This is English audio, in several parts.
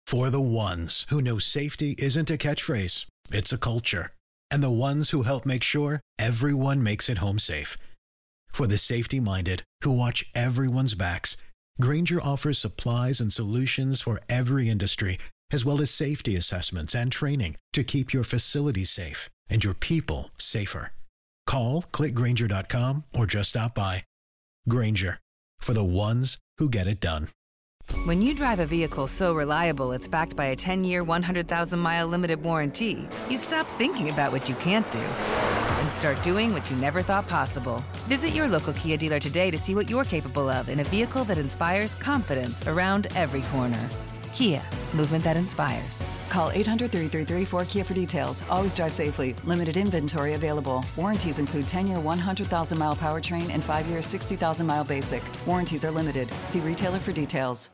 For the ones who know safety isn't a catchphrase, it's a culture. And the ones who help make sure everyone makes it home safe. For the safety-minded who watch everyone's backs, Grainger offers supplies and solutions for every industry, as well as safety assessments and training to keep your facilities safe and your people safer. Call, click Grainger.com, or just stop by. Grainger, for the ones who get it done. When you drive a vehicle so reliable it's backed by a 10-year, 100,000-mile limited warranty, you stop thinking about what you can't do and start doing what you never thought possible. Visit your local Kia dealer today to see what you're capable of in a vehicle that inspires confidence around every corner. Kia, movement that inspires. Call 800-333-4KIA for details. Always drive safely. Limited inventory available. Warranties include 10-year, 100,000-mile powertrain and 5-year, 60,000-mile basic. Warranties are limited. See retailer for details.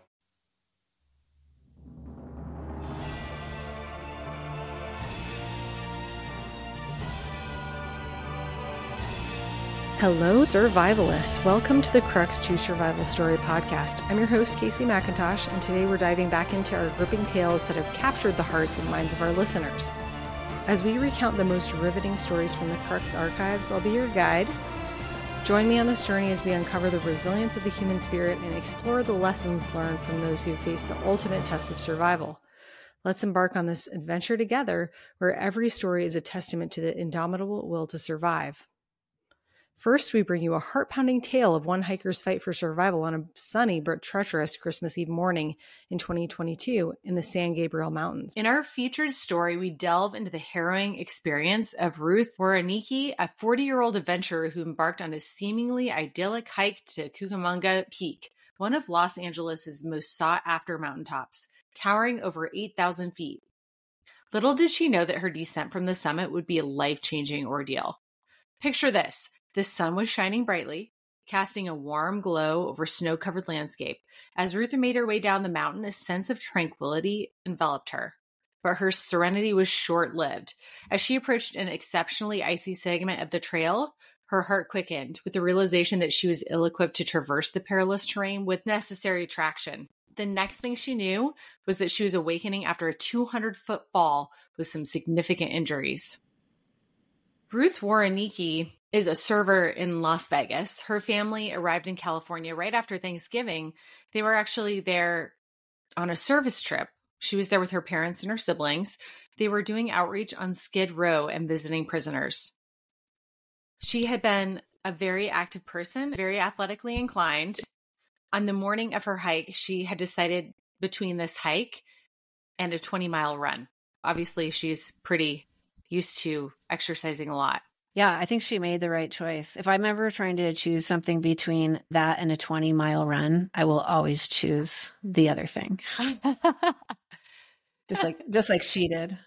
Hello, survivalists. Welcome to the Crux to Survival Story podcast. I'm your host, Casey McIntosh, and today we're diving back into our gripping tales that have captured the hearts and minds of our listeners. As we recount the most riveting stories from the Crux archives, I'll be your guide. Join me on this journey as we uncover the resilience of the human spirit and explore the lessons learned from those who face the ultimate test of survival. Let's embark on this adventure together, where every story is a testament to the indomitable will to survive. First, we bring you a heart-pounding tale of one hiker's fight for survival on a sunny but treacherous Christmas Eve morning in 2022 in the San Gabriel Mountains. In our featured story, we delve into the harrowing experience of Ruth Woronicki, a 40-year-old adventurer who embarked on a seemingly idyllic hike to Cucamonga Peak, one of Los Angeles' most sought-after mountaintops, towering over 8,000 feet. Little did she know that her descent from the summit would be a life-changing ordeal. Picture this. The sun was shining brightly, casting a warm glow over snow-covered landscape. As Ruth made her way down the mountain, a sense of tranquility enveloped her. But her serenity was short-lived. As she approached an exceptionally icy segment of the trail, her heart quickened with the realization that she was ill-equipped to traverse the perilous terrain with necessary traction. The next thing she knew was that she was awakening after a 200-foot fall with some significant injuries. Ruth Woronicki is a server in Las Vegas. Her family arrived in California right after Thanksgiving. They were actually there on a service trip. She was there with her parents and her siblings. They were doing outreach on Skid Row and visiting prisoners. She had been a very active person, very athletically inclined. On the morning of her hike, she had decided between this hike and a 20-mile run. Obviously, she's pretty used to exercising a lot. Yeah, I think she made the right choice. If I'm ever trying to choose something between that and a 20-mile run, I will always choose the other thing. just like she did.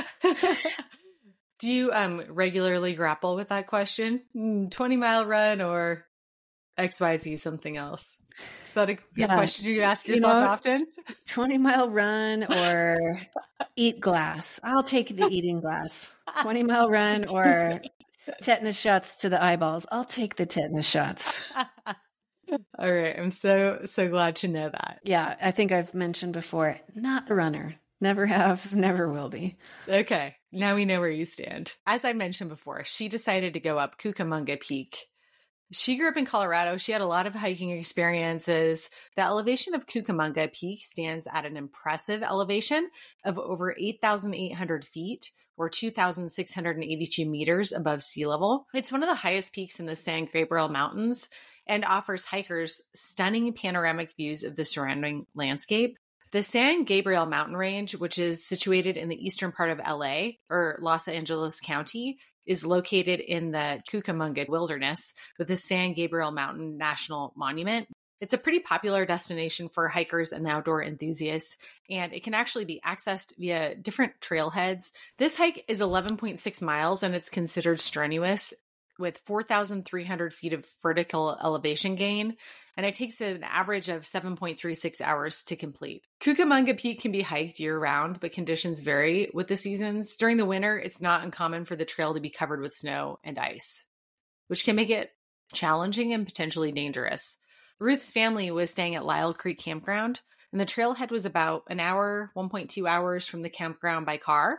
Do you regularly grapple with that question? 20-mile run or XYZ something else? Is that a question you ask yourself often? 20-mile run or eat glass. I'll take the eating glass. 20-mile run or tetanus shots to the eyeballs. I'll take the tetanus shots. All right. I'm so glad to know that. Yeah. I think I've mentioned before, not a runner. Never have, never will be. Okay. Now we know where you stand. As I mentioned before, she decided to go up Cucamonga Peak. She grew up in Colorado. She had a lot of hiking experiences. The elevation of Cucamonga Peak stands at an impressive elevation of over 8,800 feet or 2,682 meters above sea level. It's one of the highest peaks in the San Gabriel Mountains and offers hikers stunning panoramic views of the surrounding landscape. The San Gabriel mountain range, which is situated in the eastern part of LA or Los Angeles County, is located in the Cucamonga Wilderness with the San Gabriel Mountain National Monument. It's a pretty popular destination for hikers and outdoor enthusiasts, and it can actually be accessed via different trailheads. This hike is 11.6 miles, and it's considered strenuous with 4,300 feet of vertical elevation gain, and it takes an average of 7.36 hours to complete. Cucamonga Peak can be hiked year-round, but conditions vary with the seasons. During the winter, it's not uncommon for the trail to be covered with snow and ice, which can make it challenging and potentially dangerous. Ruth's family was staying at Lyle Creek Campground, and the trailhead was about an hour, 1.2 hours from the campground by car.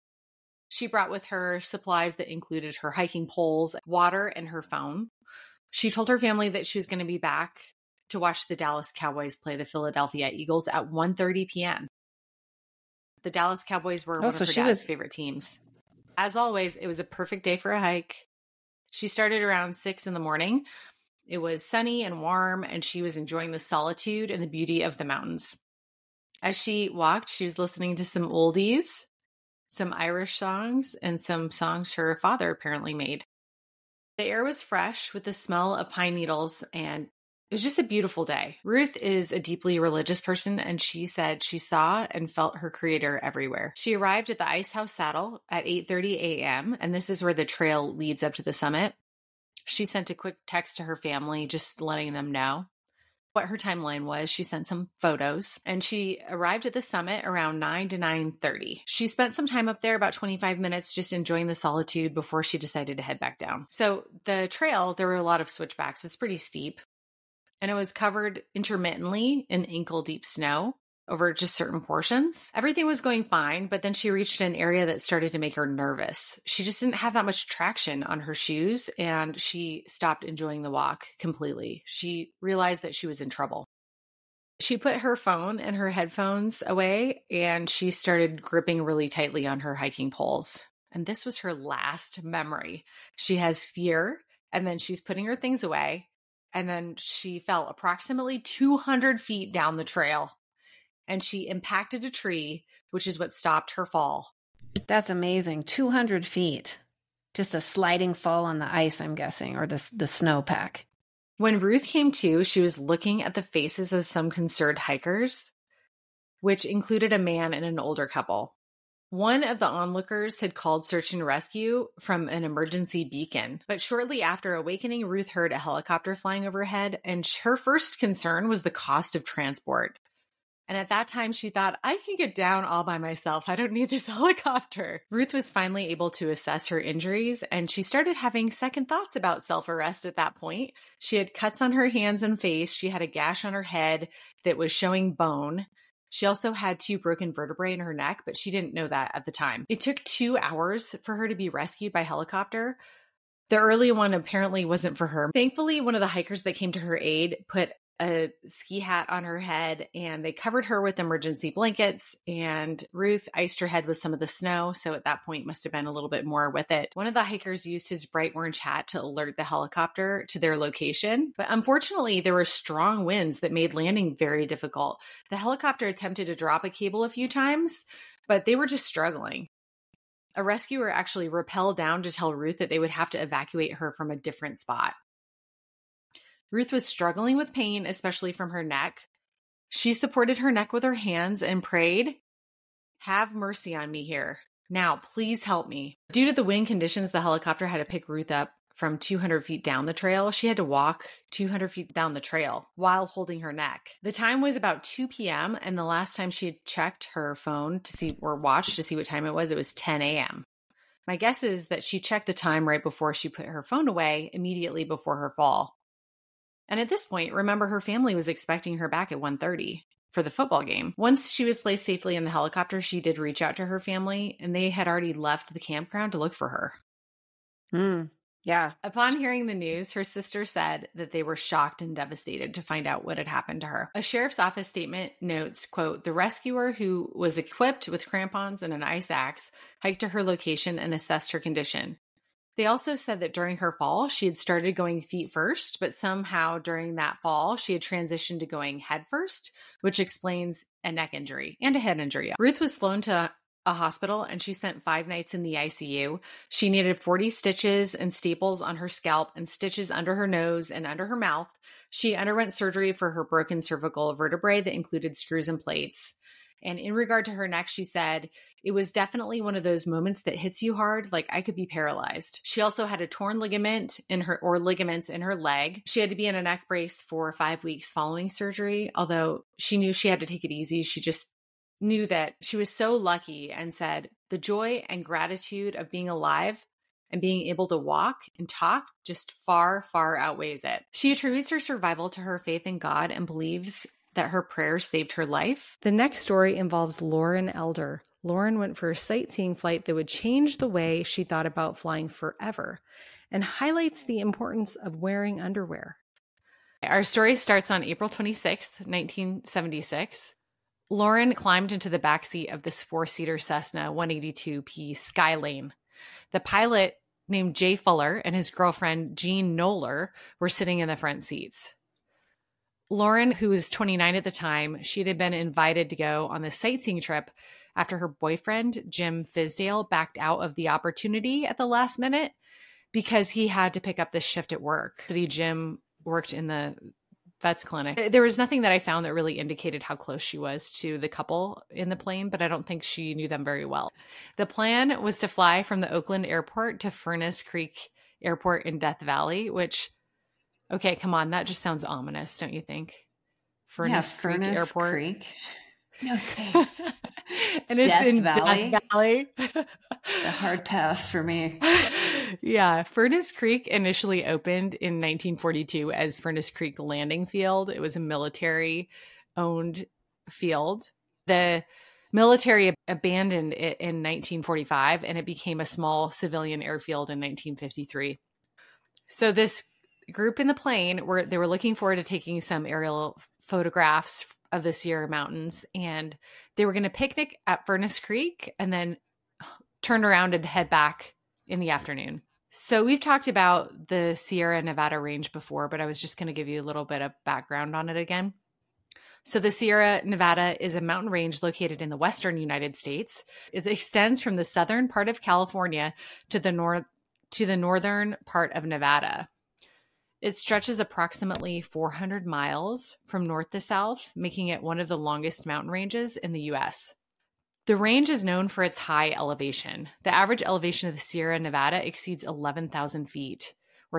She brought with her supplies that included her hiking poles, water, and her phone. She told her family that she was going to be back to watch the Dallas Cowboys play the Philadelphia Eagles at 1:30 p.m. The Dallas Cowboys were one of her dad's favorite teams. As always, it was a perfect day for a hike. She started around 6 in the morning. It was sunny and warm, and she was enjoying the solitude and the beauty of the mountains. As she walked, she was listening to some oldies, some Irish songs, and some songs her father apparently made. The air was fresh with the smell of pine needles, and it was just a beautiful day. Ruth is a deeply religious person, and she said she saw and felt her creator everywhere. She arrived at the Ice House Saddle at 8:30 a.m., and this is where the trail leads up to the summit. She sent a quick text to her family, just letting them know what her timeline was. She sent some photos, and she arrived at the summit around 9 to 9:30. She spent some time up there, about 25 minutes, just enjoying the solitude before she decided to head back down. So the trail, there were a lot of switchbacks. It's pretty steep, and it was covered intermittently in ankle-deep snow over just certain portions. Everything was going fine, but then she reached an area that started to make her nervous. She just didn't have that much traction on her shoes, and she stopped enjoying the walk completely. She realized that she was in trouble. She put her phone and her headphones away, and she started gripping really tightly on her hiking poles. And this was her last memory. She has fear, and then she's putting her things away, and then she fell approximately 200 feet down the trail. And she impacted a tree, which is what stopped her fall. That's amazing. 200 feet. Just a sliding fall on the ice, I'm guessing, or the snowpack. When Ruth came to, she was looking at the faces of some concerned hikers, which included a man and an older couple. One of the onlookers had called search and rescue from an emergency beacon. But shortly after awakening, Ruth heard a helicopter flying overhead, and her first concern was the cost of transport. And at that time, she thought, I can get down all by myself. I don't need this helicopter. Ruth was finally able to assess her injuries, and she started having second thoughts about self-arrest at that point. She had cuts on her hands and face. She had a gash on her head that was showing bone. She also had 2 broken vertebrae in her neck, but she didn't know that at the time. It took 2 hours for her to be rescued by helicopter. The early one apparently wasn't for her. Thankfully, one of the hikers that came to her aid put a ski hat on her head, and they covered her with emergency blankets, and Ruth iced her head with some of the snow. So at that point must have been a little bit more with it. One of the hikers used his bright orange hat to alert the helicopter to their location. But unfortunately, there were strong winds that made landing very difficult. The helicopter attempted to drop a cable a few times, but they were just struggling. A rescuer actually rappelled down to tell Ruth that they would have to evacuate her from a different spot. Ruth was struggling with pain, especially from her neck. She supported her neck with her hands and prayed, "Have mercy on me here. Now, please help me." Due to the wind conditions, the helicopter had to pick Ruth up from 200 feet down the trail. She had to walk 200 feet down the trail while holding her neck. The time was about 2 p.m., and the last time she had checked her phone to see or watched to see what time it was 10 a.m. My guess is that she checked the time right before she put her phone away, immediately before her fall. And at this point, remember, her family was expecting her back at 1:30 for the football game. Once she was placed safely in the helicopter, she did reach out to her family, and they had already left the campground to look for her. Yeah. Upon hearing the news, her sister said that they were shocked and devastated to find out what had happened to her. A sheriff's office statement notes, quote, "The rescuer, who was equipped with crampons and an ice axe, hiked to her location and assessed her condition." They also said that during her fall, she had started going feet first, but somehow during that fall, she had transitioned to going head first, which explains a neck injury and a head injury. Ruth was flown to a hospital, and she spent 5 nights in the ICU. She needed 40 stitches and staples on her scalp and stitches under her nose and under her mouth. She underwent surgery for her broken cervical vertebrae that included screws and plates. And in regard to her neck, she said, "It was definitely one of those moments that hits you hard, like I could be paralyzed." She also had a torn ligament ligaments in her leg. She had to be in a neck brace for 5 weeks following surgery. Although she knew she had to take it easy, she just knew that she was so lucky and said, "The joy and gratitude of being alive and being able to walk and talk just far, far outweighs it." She attributes her survival to her faith in God and believes that her prayers saved her life. The next story involves Lauren Elder. Lauren went for a sightseeing flight that would change the way she thought about flying forever and highlights the importance of wearing underwear. Our story starts on April 26th, 1976. Lauren climbed into the backseat of this four-seater Cessna 182P Skylane. The pilot, named Jay Fuller, and his girlfriend, Jean Noller, were sitting in the front seats. Lauren, who was 29 at the time, she had been invited to go on this sightseeing trip after her boyfriend, Jim Fisdale, backed out of the opportunity at the last minute because he had to pick up this shift at work. Jim worked in the vet's clinic. There was nothing that I found that really indicated how close she was to the couple in the plane, but I don't think she knew them very well. The plan was to fly from the Oakland airport to Furnace Creek Airport in Death Valley, which, okay, come on, that just sounds ominous, don't you think? Furnace Creek Airport. Creek. No thanks. And it's Death in Valley? Death Valley. It's a hard pass for me. Yeah. Furnace Creek initially opened in 1942 as Furnace Creek Landing Field. It was a military-owned field. The military abandoned it in 1945, and it became a small civilian airfield in 1953. So this group in the plane, they were looking forward to taking some aerial photographs of the Sierra Mountains, and they were going to picnic at Furnace Creek and then turn around and head back in the afternoon. So we've talked about the Sierra Nevada range before, but I was just going to give you a little bit of background on it again. So the Sierra Nevada is a mountain range located in the western United States. It extends from the southern part of California to the northern part of Nevada. It stretches approximately 400 miles from north to south, making it one of the longest mountain ranges in the U.S. The range is known for its high elevation. The average elevation of the Sierra Nevada exceeds 11,000 feet, or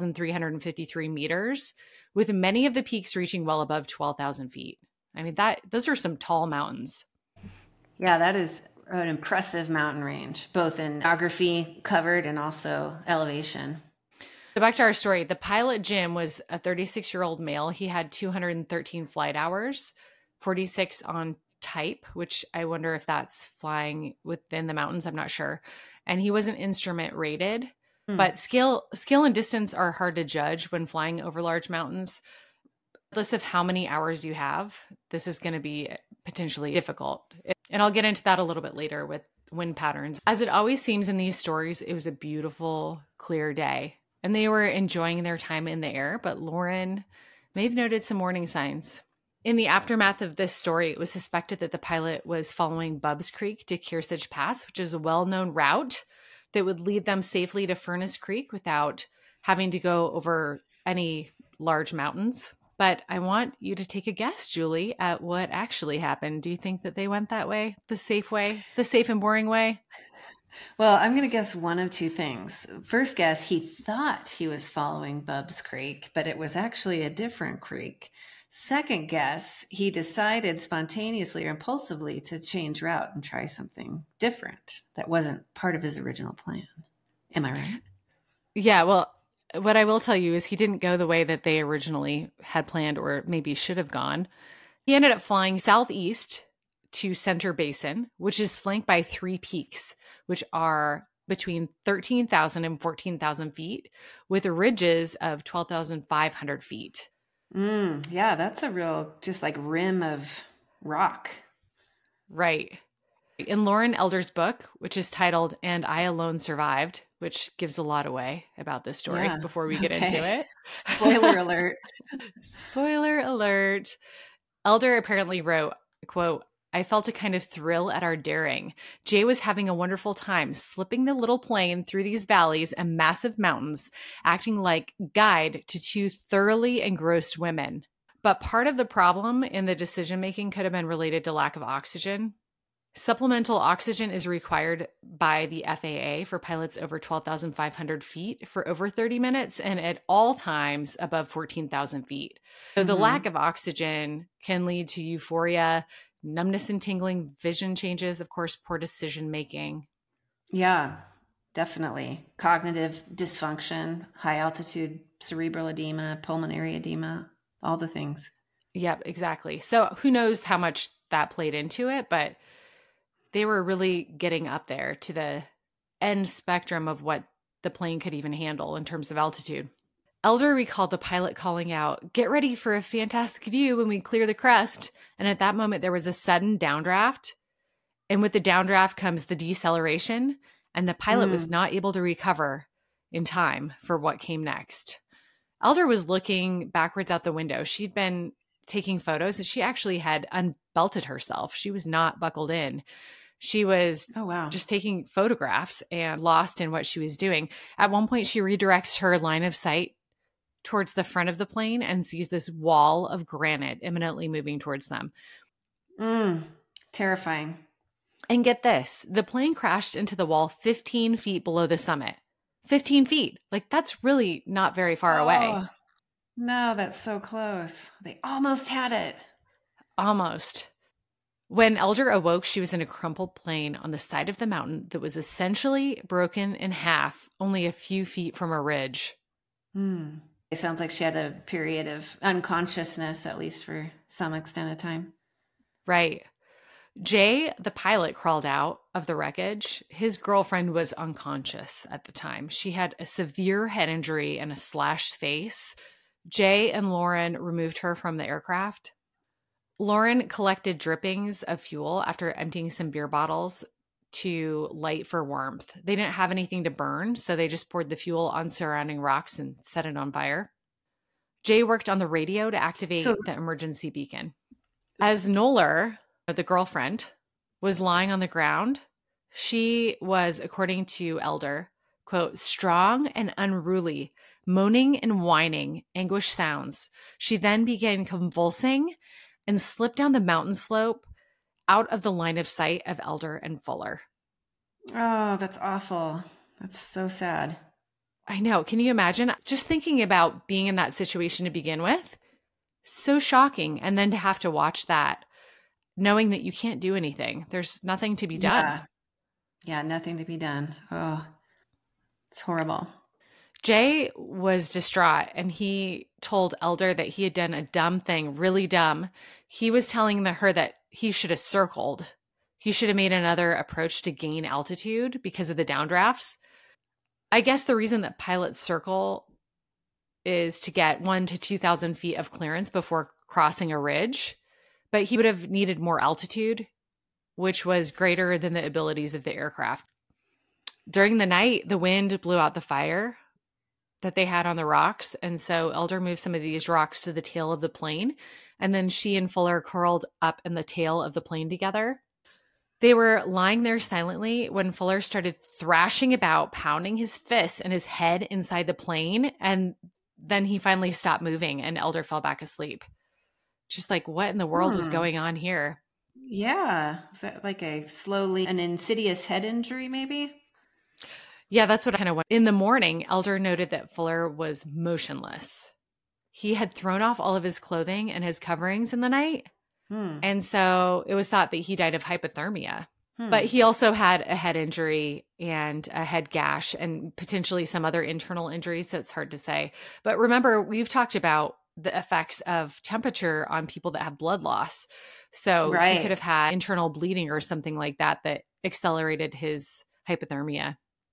3,353 meters, with many of the peaks reaching well above 12,000 feet. I mean, those are some tall mountains. Yeah, that is an impressive mountain range, both in geography covered and also elevation. So back to our story. The pilot, Jim, was a 36-year-old male. He had 213 flight hours, 46 on type, which I wonder if that's flying within the mountains. I'm not sure. And he wasn't instrument rated, but skill and distance are hard to judge when flying over large mountains. Regardless of how many hours you have, this is going to be potentially difficult. And I'll get into that a little bit later with wind patterns. As it always seems in these stories, it was a beautiful, clear day. And they were enjoying their time in the air, but Lauren may have noted some warning signs. In the aftermath of this story, it was suspected that the pilot was following Bubbs Creek to Kearsarge Pass, which is a well-known route that would lead them safely to Furnace Creek without having to go over any large mountains. But I want you to take a guess, Julie, at what actually happened. Do you think that they went that way, the safe and boring way? Well, I'm going to guess one of two things. First guess, he thought he was following Bubbs Creek, but it was actually a different creek. Second guess, he decided spontaneously or impulsively to change route and try something different that wasn't part of his original plan. Am I right? Yeah, well, what I will tell you is he didn't go the way that they originally had planned or maybe should have gone. He ended up flying southeast to Center Basin, which is flanked by three peaks, which are between 13,000 and 14,000 feet, with ridges of 12,500 feet. Yeah, that's a real, just like rim of rock. Right. In Lauren Elder's book, which is titled And I Alone Survived, which gives a lot away about this story before we get into it. Spoiler alert. Spoiler alert. Elder apparently wrote, quote, I felt a kind of thrill at our daring. Jay was having a wonderful time slipping the little plane through these valleys and massive mountains, acting like guide to two thoroughly engrossed women. But part of the problem in the decision-making could have been related to lack of oxygen. Supplemental oxygen is required by the FAA for pilots over 12,500 feet for over 30 minutes and at all times above 14,000 feet. So the lack of oxygen can lead to euphoria, numbness and tingling, vision changes, of course, poor decision making. Yeah, definitely. Cognitive dysfunction, high altitude cerebral edema, pulmonary edema, all the things. Yep, exactly. So who knows how much that played into it, but they were really getting up there to the end spectrum of what the plane could even handle in terms of altitude. Elder recalled the pilot calling out, "Get ready for a fantastic view when we clear the crest." And at that moment, there was a sudden downdraft. And with the downdraft comes the deceleration, and the pilot was not able to recover in time for what came next. Elder was looking backwards out the window. She'd been taking photos, and she actually had unbelted herself. She was not buckled in. She was just taking photographs and lost in what she was doing. At one point, she redirects her line of sight towards the front of the plane and sees this wall of granite imminently moving towards them. Terrifying. And get this, the plane crashed into the wall 15 feet below the summit. 15 feet. Like, that's really not very far away. No, that's so close. They almost had it. Almost. When Elder awoke, she was in a crumpled plane on the side of the mountain that was essentially broken in half, only a few feet from a ridge. It sounds like she had a period of unconsciousness, at least for some extent of time. Right. Jay, the pilot, crawled out of the wreckage. His girlfriend was unconscious at the time. She had a severe head injury and a slashed face. Jay and Lauren removed her from the aircraft. Lauren collected drippings of fuel after emptying some beer bottles to light for warmth. They didn't have anything to burn, so they just poured the fuel on surrounding rocks and set it on fire. Jay worked on the radio to activate the emergency beacon. As Noller, the girlfriend, was lying on the ground, she was, according to Elder, quote, "strong and unruly, moaning and whining, anguish sounds. She then began convulsing and slipped down the mountain slope out of the line of sight of Elder and Fuller." Oh, that's awful. That's so sad. I know. Can you imagine just thinking about being in that situation to begin with? So shocking. And then to have to watch that, knowing that you can't do anything. There's nothing to be done. Yeah, nothing to be done. Oh, it's horrible. Jay was distraught, and he told Elder that he had done a dumb thing, really dumb. He was telling her that he should have circled. He should have made another approach to gain altitude because of the downdrafts. I guess the reason that pilots circle is to get 1,000 to 2,000 feet of clearance before crossing a ridge. But he would have needed more altitude, which was greater than the abilities of the aircraft. During the night, the wind blew out the fire that they had on the rocks. And so Elder moved some of these rocks to the tail of the plane. And then she and Fuller curled up in the tail of the plane together. They were lying there silently when Fuller started thrashing about, pounding his fists and his head inside the plane. And then he finally stopped moving and Elder fell back asleep. Just like, what in the world was going on here? Yeah. Is that like an insidious head injury, maybe? Yeah, that's what I kind of went. In the morning, Elder noted that Fuller was motionless. He had thrown off all of his clothing and his coverings in the night. And so it was thought that he died of hypothermia. But he also had a head injury and a head gash and potentially some other internal injuries. So it's hard to say. But remember, we've talked about the effects of temperature on people that have blood loss. So he could have had internal bleeding or something like that that accelerated his hypothermia.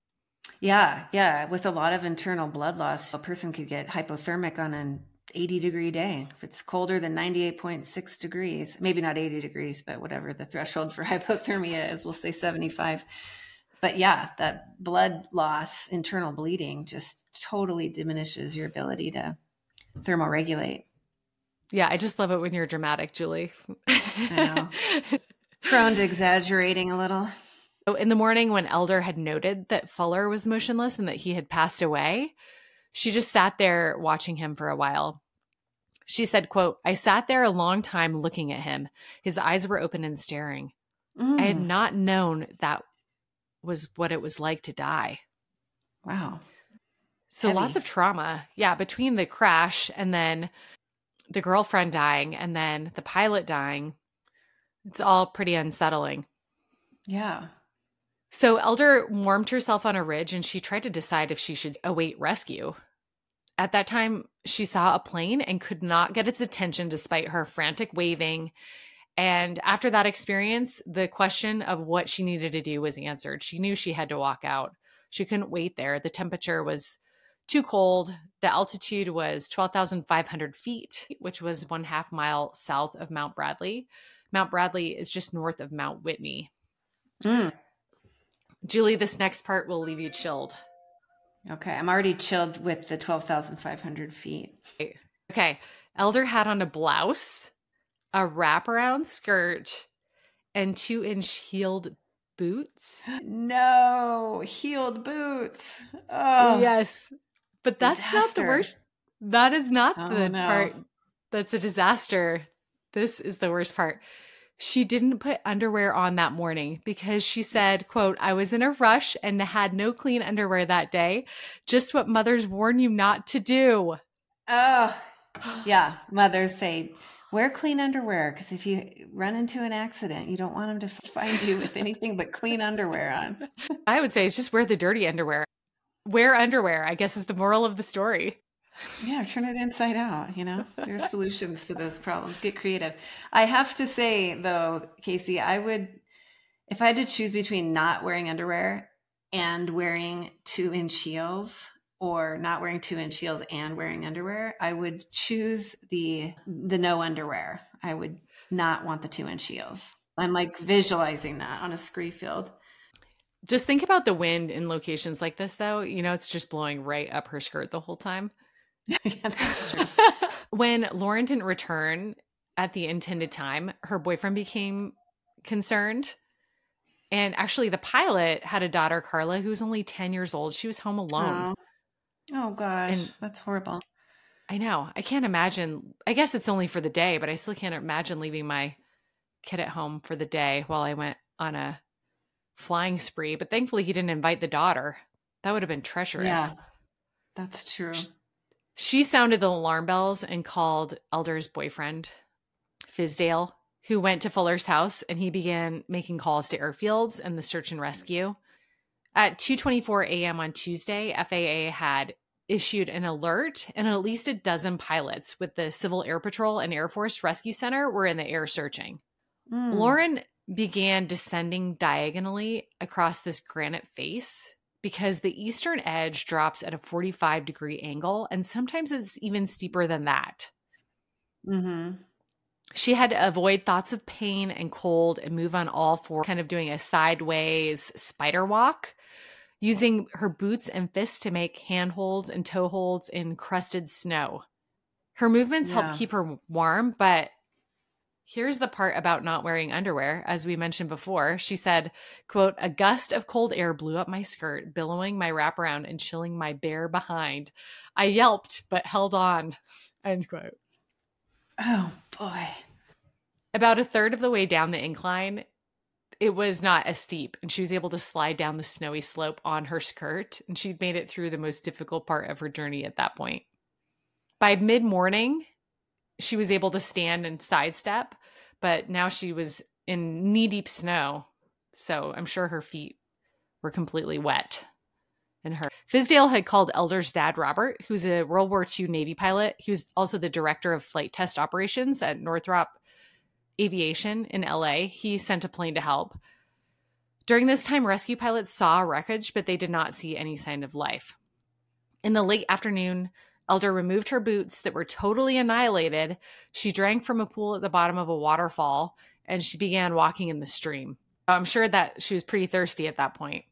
Yeah. With a lot of internal blood loss, a person could get hypothermic on an 80-degree day. If it's colder than 98.6 degrees, maybe not 80 degrees, but whatever the threshold for hypothermia is, we'll say 75. But yeah, that blood loss, internal bleeding just totally diminishes your ability to thermoregulate. Yeah, I just love it when you're dramatic, Julie. I know. Prone to exaggerating a little. So in the morning, when Elder had noted that Fuller was motionless and that he had passed away, she just sat there watching him for a while. She said, quote, "I sat there a long time looking at him. His eyes were open and staring. I had not known that was what it was like to die." Wow. So lots of trauma. Yeah, between the crash and then the girlfriend dying and then the pilot dying, it's all pretty unsettling. Yeah. So Elder warmed herself on a ridge and she tried to decide if she should await rescue. At that time, she saw a plane and could not get its attention despite her frantic waving. And after that experience, the question of what she needed to do was answered. She knew she had to walk out. She couldn't wait there. The temperature was too cold. The altitude was 12,500 feet, which was 1/2 mile south of Mount Bradley. Mount Bradley is just north of Mount Whitney. Julie, this next part will leave you chilled. Okay, I'm already chilled with the 12,500 feet. Okay, Elder had on a blouse, a wraparound skirt, and 2-inch heeled boots. No, heeled boots. Oh, yes. But that's not the worst. That is not the part that's a disaster. This is the worst part. She didn't put underwear on that morning because she said, quote, "I was in a rush and had no clean underwear that day. Just what mothers warn you not to do." Oh, yeah. Mothers say, wear clean underwear because if you run into an accident, you don't want them to find you with anything but clean underwear on. I would say it's just wear the dirty underwear. Wear underwear, I guess, is the moral of the story. Yeah, turn it inside out, There's solutions to those problems. Get creative. I have to say, though, Casey, if I had to choose between not wearing underwear and wearing 2-inch heels, or not wearing 2-inch heels and wearing underwear, I would choose the no underwear. I would not want the 2-inch heels. I'm like visualizing that on a scree field. Just think about the wind in locations like this, though. It's just blowing right up her skirt the whole time. Yeah, that's true. When Lauren didn't return at the intended time, her boyfriend became concerned. And actually, the pilot had a daughter, Carla, who was only 10 years old. She was home alone. Oh gosh, that's horrible. I know. I can't imagine. I guess it's only for the day, but I still can't imagine leaving my kid at home for the day while I went on a flying spree. But thankfully, he didn't invite the daughter. That would have been treacherous. Yeah, that's true. She sounded the alarm bells and called Elder's boyfriend, Fizdale, who went to Fuller's house, and he began making calls to airfields and the search and rescue. At 2:24 a.m. on Tuesday, FAA had issued an alert, and at least a dozen pilots with the Civil Air Patrol and Air Force Rescue Center were in the air searching. Lauren began descending diagonally across this granite face because the eastern edge drops at a 45-degree angle, and sometimes it's even steeper than that. Mm-hmm. She had to avoid thoughts of pain and cold and move on all four, kind of doing a sideways spider walk, using her boots and fists to make handholds and toe holds in crusted snow. Her movements helped keep her warm, but here's the part about not wearing underwear. As we mentioned before, she said, quote, "A gust of cold air blew up my skirt, billowing my wraparound and chilling my bare behind. I yelped, but held on," end quote. Oh, boy. About a third of the way down the incline, it was not as steep, and she was able to slide down the snowy slope on her skirt, and she'd made it through the most difficult part of her journey at that point. By mid-morning, she was able to stand and sidestep, but now she was in knee-deep snow, so I'm sure her feet were completely wet. And Fizdale had called Elder's dad, Robert, who's a World War II Navy pilot. He was also the director of flight test operations at Northrop Aviation in LA. He sent a plane to help. During this time, rescue pilots saw wreckage, but they did not see any sign of life. In the late afternoon, Elder removed her boots that were totally annihilated. She drank from a pool at the bottom of a waterfall, and she began walking in the stream. I'm sure that she was pretty thirsty at that point.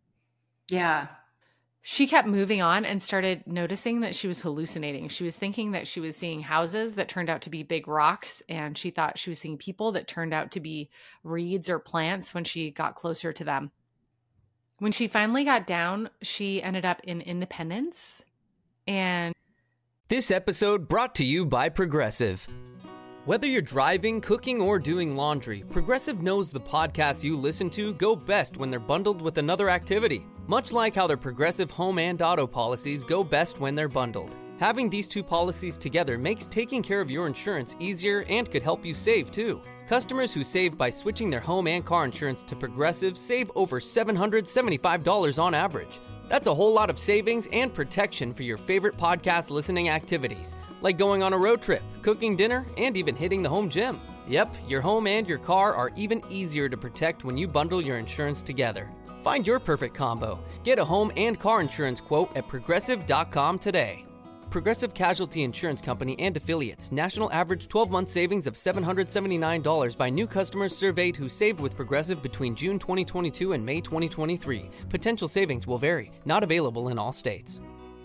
Yeah. She kept moving on and started noticing that she was hallucinating. She was thinking that she was seeing houses that turned out to be big rocks, and she thought she was seeing people that turned out to be reeds or plants when she got closer to them. When she finally got down, she ended up in Independence. And this episode brought to you by Progressive. Whether you're driving, cooking, or doing laundry, Progressive knows the podcasts you listen to go best when they're bundled with another activity. Much like how their Progressive home and auto policies go best when they're bundled. Having these two policies together makes taking care of your insurance easier and could help you save, too. Customers who save by switching their home and car insurance to Progressive save over $775 on average. That's a whole lot of savings and protection for your favorite podcast listening activities, like going on a road trip, cooking dinner, and even hitting the home gym. Yep, your home and your car are even easier to protect when you bundle your insurance together. Find your perfect combo. Get a home and car insurance quote at Progressive.com today. Progressive Casualty Insurance Company and Affiliates. National average 12-month savings of $779 by new customers surveyed who saved with Progressive between June 2022 and May 2023. Potential savings will vary. Not available in all states.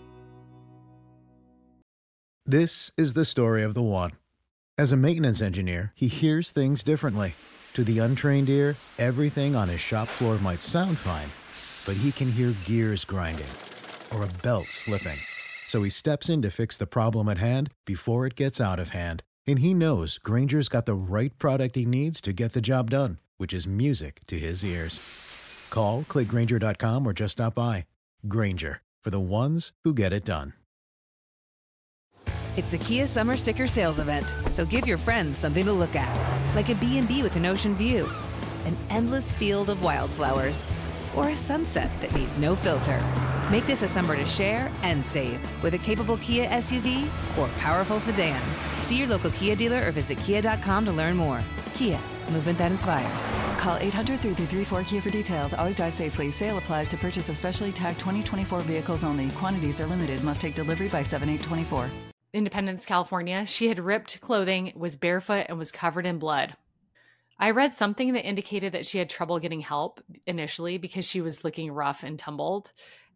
This is the story of the one. As a maintenance engineer, he hears things differently. To the untrained ear, everything on his shop floor might sound fine, but he can hear gears grinding or a belt slipping. So he steps in to fix the problem at hand before it gets out of hand. And he knows Grainger's got the right product he needs to get the job done, which is music to his ears. Call, click Grainger.com, or just stop by. Grainger, for the ones who get it done. It's the Kia Summer Sticker Sales Event, so give your friends something to look at. Like a B&B with an ocean view, an endless field of wildflowers, or a sunset that needs no filter. Make this a summer to share and save with a capable Kia SUV or powerful sedan. See your local Kia dealer or visit kia.com to learn more. Kia, movement that inspires. Call 800-3334-KIA for details. Always drive safely. Sale applies to purchase of specially tagged 2024 vehicles only. Quantities are limited. Must take delivery by 7/8/24. Independence, California. She had ripped clothing, was barefoot, and was covered in blood. I read something that indicated that she had trouble getting help initially because she was looking rough and tumbled.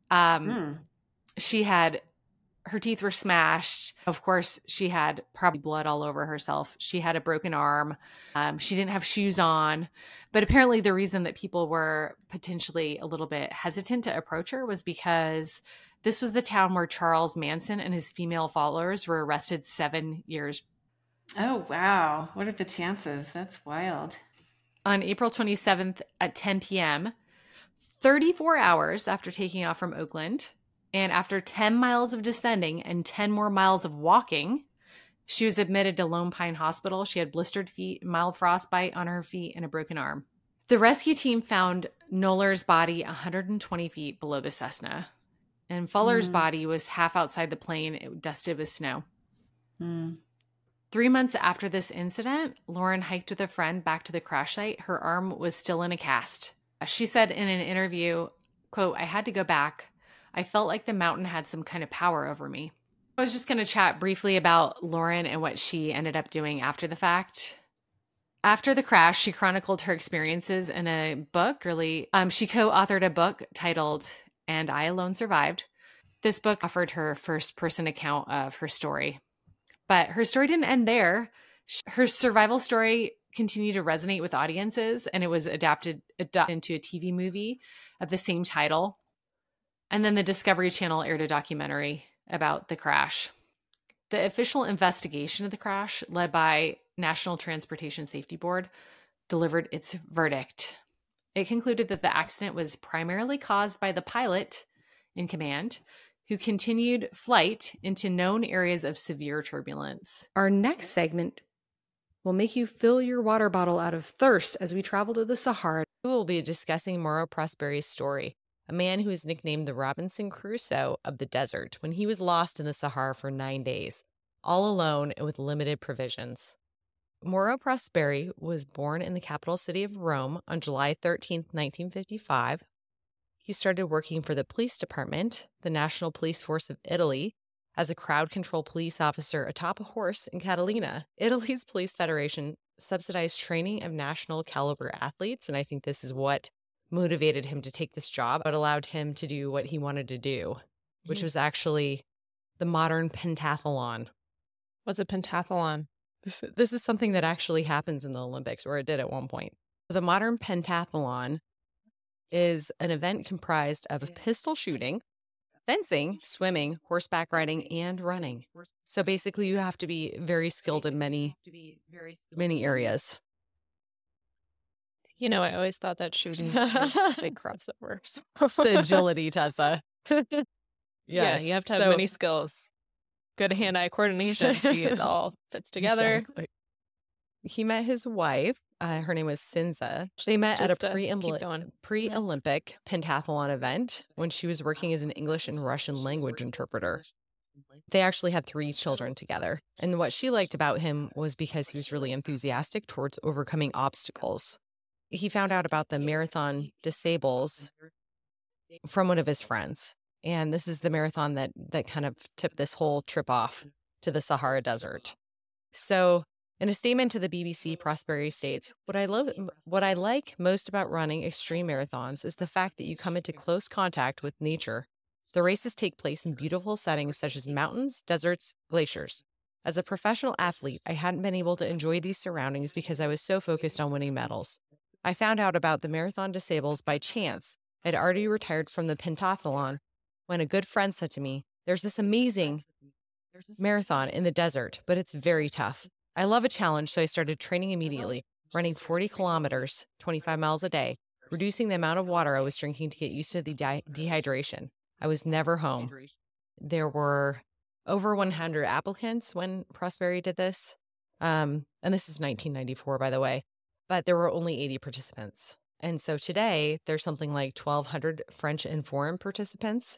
She had, her teeth were smashed. Of course, she had probably blood all over herself. She had a broken arm. She didn't have shoes on. But apparently the reason that people were potentially a little bit hesitant to approach her was because this was the town where Charles Manson and his female followers were arrested 7 years. Oh, wow. What are the chances? That's wild. On April 27th at 10 p.m., 34 hours after taking off from Oakland, and after 10 miles of descending and 10 more miles of walking, she was admitted to Lone Pine Hospital. She had blistered feet, mild frostbite on her feet, and a broken arm. The rescue team found Knoller's body 120 feet below the Cessna, and Fuller's body was half outside the plane, it dusted with snow. 3 months after this incident, Lauren hiked with a friend back to the crash site. Her arm was still in a cast. She said in an interview, quote, "I had to go back. I felt like the mountain had some kind of power over me." I was just going to chat briefly about Lauren and what she ended up doing after the fact. After the crash, she chronicled her experiences in a book. She co-authored a book titled "And I Alone Survived." This book offered her first-person account of her story. But her story didn't end there. Her survival story continued to resonate with audiences, and it was adapted into a TV movie of the same title. And then the Discovery Channel aired a documentary about the crash. The official investigation of the crash, led by National Transportation Safety Board, delivered its verdict. It concluded that the accident was primarily caused by the pilot in command, who continued flight into known areas of severe turbulence. Our next segment will make you fill your water bottle out of thirst as we travel to the Sahara. We will be discussing Mauro Prosperi's story, a man who is nicknamed the Robinson Crusoe of the desert when he was lost in the Sahara for 9 days, all alone and with limited provisions. Mauro Prosperi was born in the capital city of Rome on July 13, 1955. He started working for the police department, the National Police Force of Italy, as a crowd control police officer atop a horse in Catalina. Italy's police federation subsidized training of national caliber athletes, and I think this is what motivated him to take this job. It allowed him to do what he wanted to do, which was actually the modern pentathlon. What's a pentathlon? This is something that actually happens in the Olympics, or it did at one point. The modern pentathlon is an event comprised of pistol shooting, fencing, swimming, horseback riding, and running. So basically you have to be very skilled in many areas. You know, I always thought that shooting was a big crossover. It's the agility, Tessa. Yes. Yeah, you have to have many skills. Good hand-eye coordination. See, it all fits together. Exactly. He met his wife Her name was Cinza. They met at a pre-Olympic pentathlon event when she was working as an English and Russian language interpreter. They actually had 3 children together. And what she liked about him was because he was really enthusiastic towards overcoming obstacles. He found out about the Marathon des Sables from one of his friends. And this is the marathon that kind of tipped this whole trip off to the Sahara Desert. So in a statement to the BBC, Prosperi states, what I like most about running extreme marathons is the fact that you come into close contact with nature. The races take place in beautiful settings such as mountains, deserts, glaciers. As a professional athlete, I hadn't been able to enjoy these surroundings because I was so focused on winning medals. I found out about the Marathon des Sables by chance. I'd already retired from the pentathlon when a good friend said to me, there's this amazing marathon in the desert, but it's very tough. I love a challenge, so I started training immediately, running 40 kilometers, 25 miles a day, reducing the amount of water I was drinking to get used to the dehydration. I was never home. There were over 100 applicants when Prosperi did this. And this is 1994, by the way, but there were only 80 participants. And so today there's something like 1,200 French and foreign participants.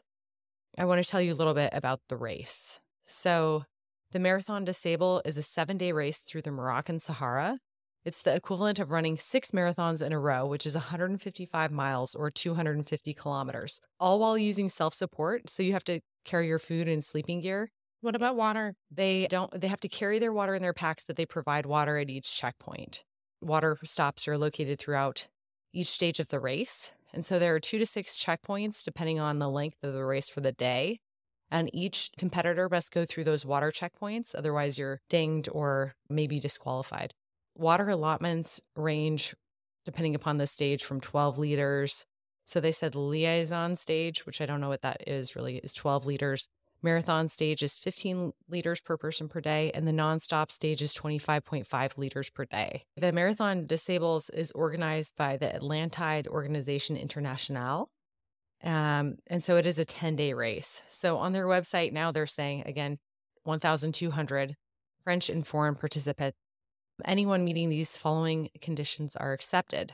I want to tell you a little bit about the race. So the Marathon des Sables is a 7-day race through the Moroccan Sahara. It's the equivalent of running 6 marathons in a row, which is 155 miles or 250 kilometers, all while using self-support. So you have to carry your food and sleeping gear. What about water? They have to carry their water in their packs, but they provide water at each checkpoint. Water stops are located throughout each stage of the race. And so there are 2 to 6 checkpoints, depending on the length of the race for the day. And each competitor must go through those water checkpoints. Otherwise, you're dinged or maybe disqualified. Water allotments range, depending upon the stage, from 12 liters. So they said the liaison stage, which I don't know what that is really, is 12 liters. Marathon stage is 15 liters per person per day, and the nonstop stage is 25.5 liters per day. The Marathon des Sables is organized by the Atlantide Organisation Internationale. And so it is a 10-day race. So on their website now they're saying, again, 1,200 French and foreign participants. Anyone meeting these following conditions are accepted.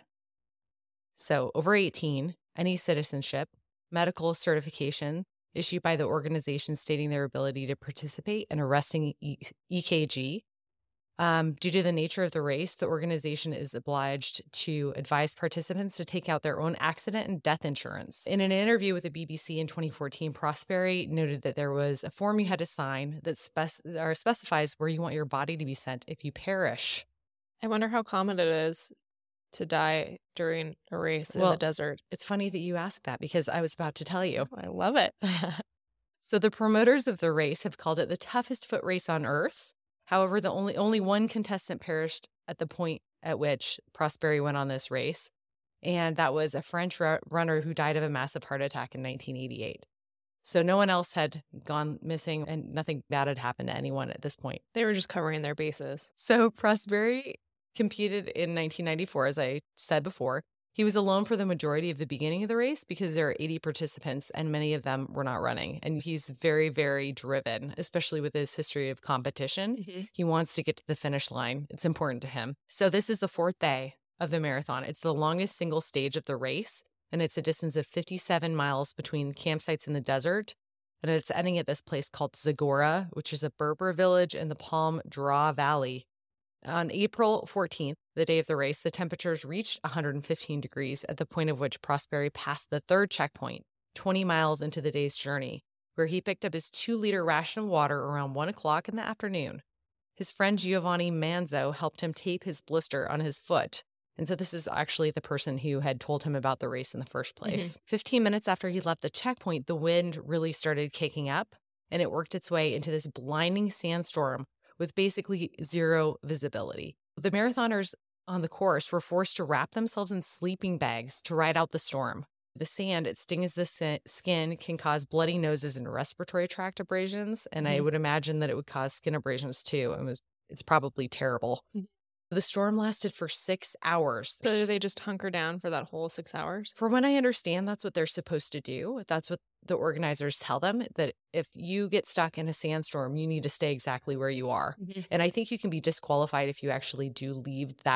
So over 18, any citizenship, medical certification issued by the organization stating their ability to participate in a resting EKG. Due to the nature of the race, the organization is obliged to advise participants to take out their own accident and death insurance. In an interview with the BBC in 2014, Prosperi noted that there was a form you had to sign that specifies where you want your body to be sent if you perish. I wonder how common it is to die during a race in the desert. It's funny that you asked that because I was about to tell you. I love it. So the promoters of the race have called it the toughest foot race on earth. However, the only one contestant perished at the point at which Prosperi went on this race, and that was a French runner who died of a massive heart attack in 1988. So no one else had gone missing, and nothing bad had happened to anyone at this point. They were just covering their bases. So Prosperi competed in 1994, as I said before. He was alone for the majority of the beginning of the race because there are 80 participants and many of them were not running. And he's very, very driven, especially with his history of competition. Mm-hmm. He wants to get to the finish line. It's important to him. So this is the 4th day of the marathon. It's the longest single stage of the race, and it's a distance of 57 miles between campsites in the desert. And it's ending at this place called Zagora, which is a Berber village in the Palm Drah Valley. On April 14th, the day of the race, the temperatures reached 115 degrees at the point of which Prosperi passed the 3rd checkpoint, 20 miles into the day's journey, where he picked up his 2-liter ration of water around 1 o'clock in the afternoon. His friend Giovanni Manzo helped him tape his blister on his foot. And so this is actually the person who had told him about the race in the first place. Mm-hmm. 15 minutes after he left the checkpoint, the wind really started kicking up, and it worked its way into this blinding sandstorm with basically zero visibility. The marathoners on the course were forced to wrap themselves in sleeping bags to ride out the storm. The sand, it stings the skin, can cause bloody noses and respiratory tract abrasions, and I would imagine that it would cause skin abrasions too. It's probably terrible. The storm lasted for 6 hours. So do they just hunker down for that whole 6 hours? From what I understand, that's what they're supposed to do. That's what the organizers tell them, that if you get stuck in a sandstorm, you need to stay exactly where you are. Mm-hmm. And I think you can be disqualified if you actually do leave that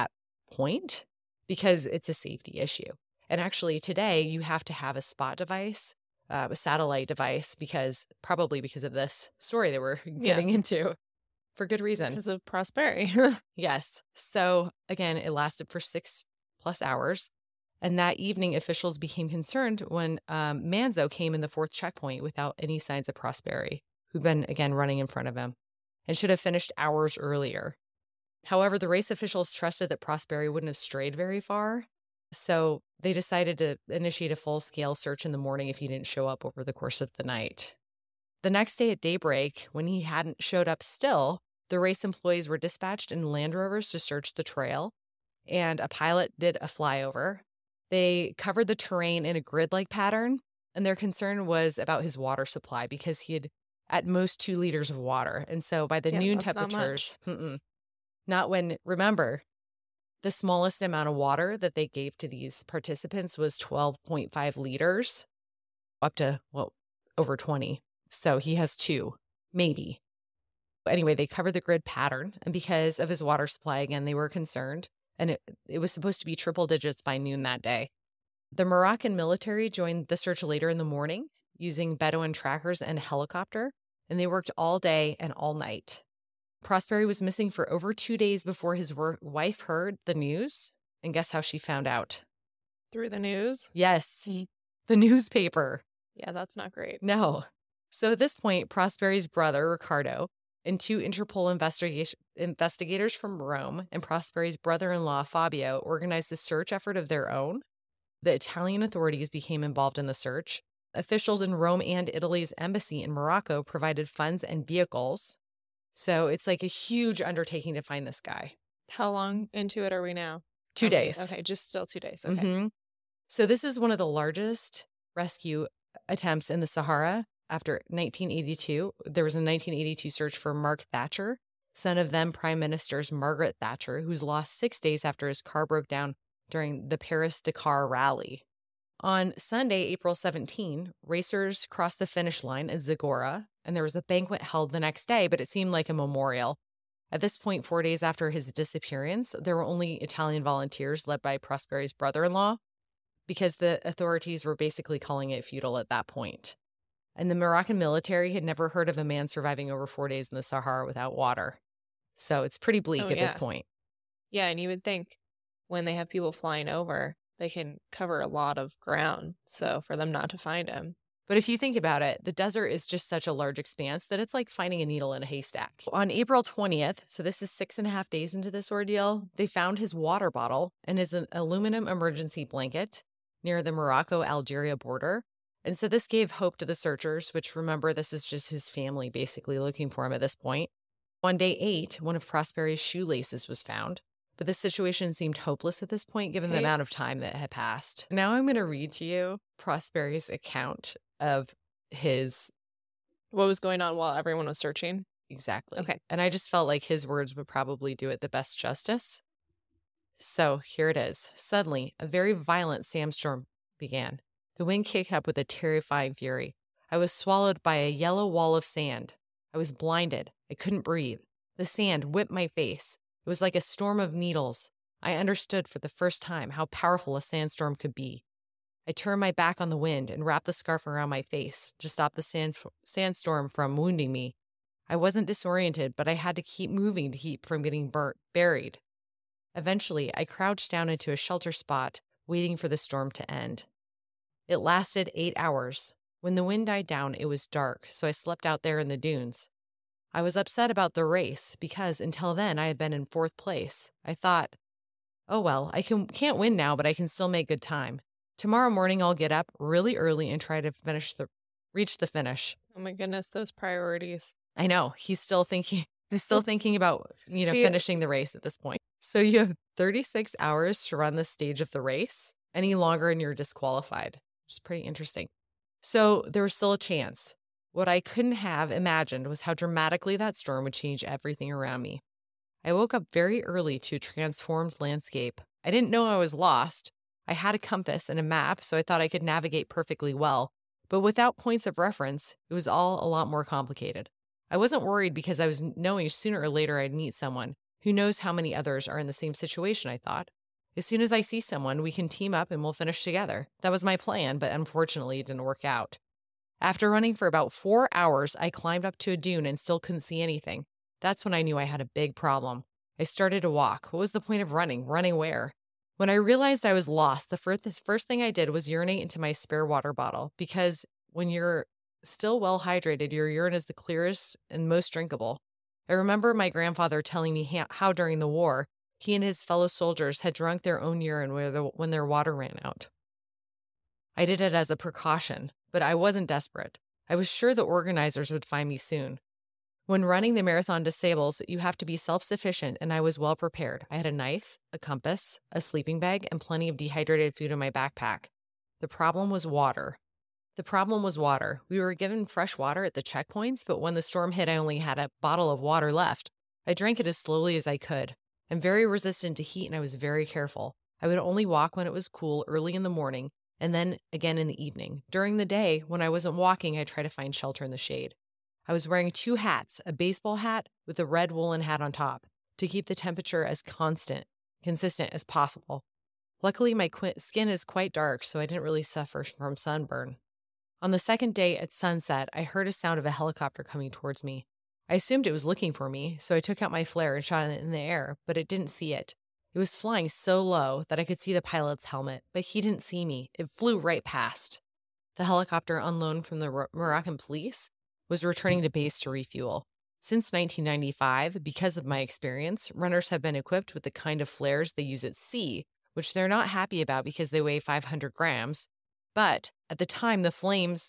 point because it's a safety issue. And actually today you have to have a spot device, a satellite device, probably because of this story that we're getting into, for good reason. Because of Prosperi. Yes. So again, it lasted for 6+ hours. And that evening, officials became concerned when Manzo came in the 4th checkpoint without any signs of Prosperi, who'd been, again, running in front of him and should have finished hours earlier. However, the race officials trusted that Prosperi wouldn't have strayed very far, so they decided to initiate a full-scale search in the morning if he didn't show up over the course of the night. The next day at daybreak, when he hadn't showed up still, the race employees were dispatched in Land Rovers to search the trail, and a pilot did a flyover. They covered the terrain in a grid-like pattern, and their concern was about his water supply because he had at most 2 liters of water. And so by the noon temperatures, remember, the smallest amount of water that they gave to these participants was 12.5 liters, up to, over 20. So he has 2, maybe. Anyway, they covered the grid pattern, and because of his water supply, again, they were concerned. And it was supposed to be triple digits by noon that day. The Moroccan military joined the search later in the morning using Bedouin trackers and a helicopter, and they worked all day and all night. Prosperi was missing for over 2 days before his wife heard the news. And guess how she found out? Through the news? Yes, the newspaper. Yeah, that's not great. No. So at this point, Prosperi's brother, Ricardo, and 2 Interpol investigators from Rome and Prosperi's brother-in-law, Fabio, organized a search effort of their own. The Italian authorities became involved in the search. Officials in Rome and Italy's embassy in Morocco provided funds and vehicles. So it's like a huge undertaking to find this guy. How long into it are we now? 2 days. Okay, just still 2 days. Okay. Mm-hmm. So this is one of the largest rescue attempts in the Sahara. After 1982, there was a 1982 search for Mark Thatcher, son of then Prime Minister's Margaret Thatcher, who was lost 6 days after his car broke down during the Paris-Dakar rally. On Sunday, April 17, racers crossed the finish line at Zagora, and there was a banquet held the next day, but it seemed like a memorial. At this point, 4 days after his disappearance, there were only Italian volunteers led by Prosperi's brother-in-law, because the authorities were basically calling it futile at that point. And the Moroccan military had never heard of a man surviving over 4 days in the Sahara without water. So it's pretty bleak at this point. Yeah, and you would think when they have people flying over, they can cover a lot of ground. So for them not to find him. But if you think about it, the desert is just such a large expanse that it's like finding a needle in a haystack. On April 20th, so this is 6.5 days into this ordeal, they found his water bottle and his aluminum emergency blanket near the Morocco-Algeria border. And so this gave hope to the searchers, which, remember, this is just his family basically looking for him at this point. On day 8, one of Prosperi's shoelaces was found, but the situation seemed hopeless at this point given the amount of time that had passed. Now I'm going to read to you Prosperi's account of what was going on while everyone was searching. Exactly. Okay. And I just felt like his words would probably do it the best justice. So here it is. Suddenly, a very violent sandstorm began. The wind kicked up with a terrifying fury. I was swallowed by a yellow wall of sand. I was blinded. I couldn't breathe. The sand whipped my face. It was like a storm of needles. I understood for the first time how powerful a sandstorm could be. I turned my back on the wind and wrapped the scarf around my face to stop the sandstorm from wounding me. I wasn't disoriented, but I had to keep moving to keep from getting buried. Eventually, I crouched down into a shelter spot, waiting for the storm to end. It lasted 8 hours. When the wind died down, it was dark, so I slept out there in the dunes. I was upset about the race because until then I had been in 4th place. I thought, oh well, I can't win now, but I can still make good time. Tomorrow morning I'll get up really early and try to reach the finish. Oh my goodness, those priorities. I know. He's still thinking about, finishing the race at this point. So you have 36 hours to run the stage of the race. Any longer and you're disqualified, which is pretty interesting. So there was still a chance. What I couldn't have imagined was how dramatically that storm would change everything around me. I woke up very early to a transformed landscape. I didn't know I was lost. I had a compass and a map, so I thought I could navigate perfectly well. But without points of reference, it was all a lot more complicated. I wasn't worried because I was knowing sooner or later I'd meet someone who knows how many others are in the same situation, I thought. As soon as I see someone, we can team up and we'll finish together. That was my plan, but unfortunately it didn't work out. After running for about 4 hours, I climbed up to a dune and still couldn't see anything. That's when I knew I had a big problem. I started to walk. What was the point of running? Running where? When I realized I was lost, the first thing I did was urinate into my spare water bottle, because when you're still well hydrated, your urine is the clearest and most drinkable. I remember my grandfather telling me how during the war, he and his fellow soldiers had drunk their own urine when their water ran out. I did it as a precaution, but I wasn't desperate. I was sure the organizers would find me soon. When running the Marathon des Sables, you have to be self-sufficient, and I was well prepared. I had a knife, a compass, a sleeping bag, and plenty of dehydrated food in my backpack. The problem was water. We were given fresh water at the checkpoints, but when the storm hit, I only had a bottle of water left. I drank it as slowly as I could. I'm very resistant to heat, and I was very careful. I would only walk when it was cool early in the morning, and then again in the evening. During the day, when I wasn't walking, I tried to find shelter in the shade. I was wearing 2 hats, a baseball hat with a red woolen hat on top, to keep the temperature as consistent as possible. Luckily, my skin is quite dark, so I didn't really suffer from sunburn. On the second day at sunset, I heard a sound of a helicopter coming towards me. I assumed it was looking for me, so I took out my flare and shot it in the air, but it didn't see it. It was flying so low that I could see the pilot's helmet, but he didn't see me. It flew right past. The helicopter on loan from the Moroccan police was returning to base to refuel. Since 1995, because of my experience, runners have been equipped with the kind of flares they use at sea, which they're not happy about because they weigh 500 grams. But at the time, the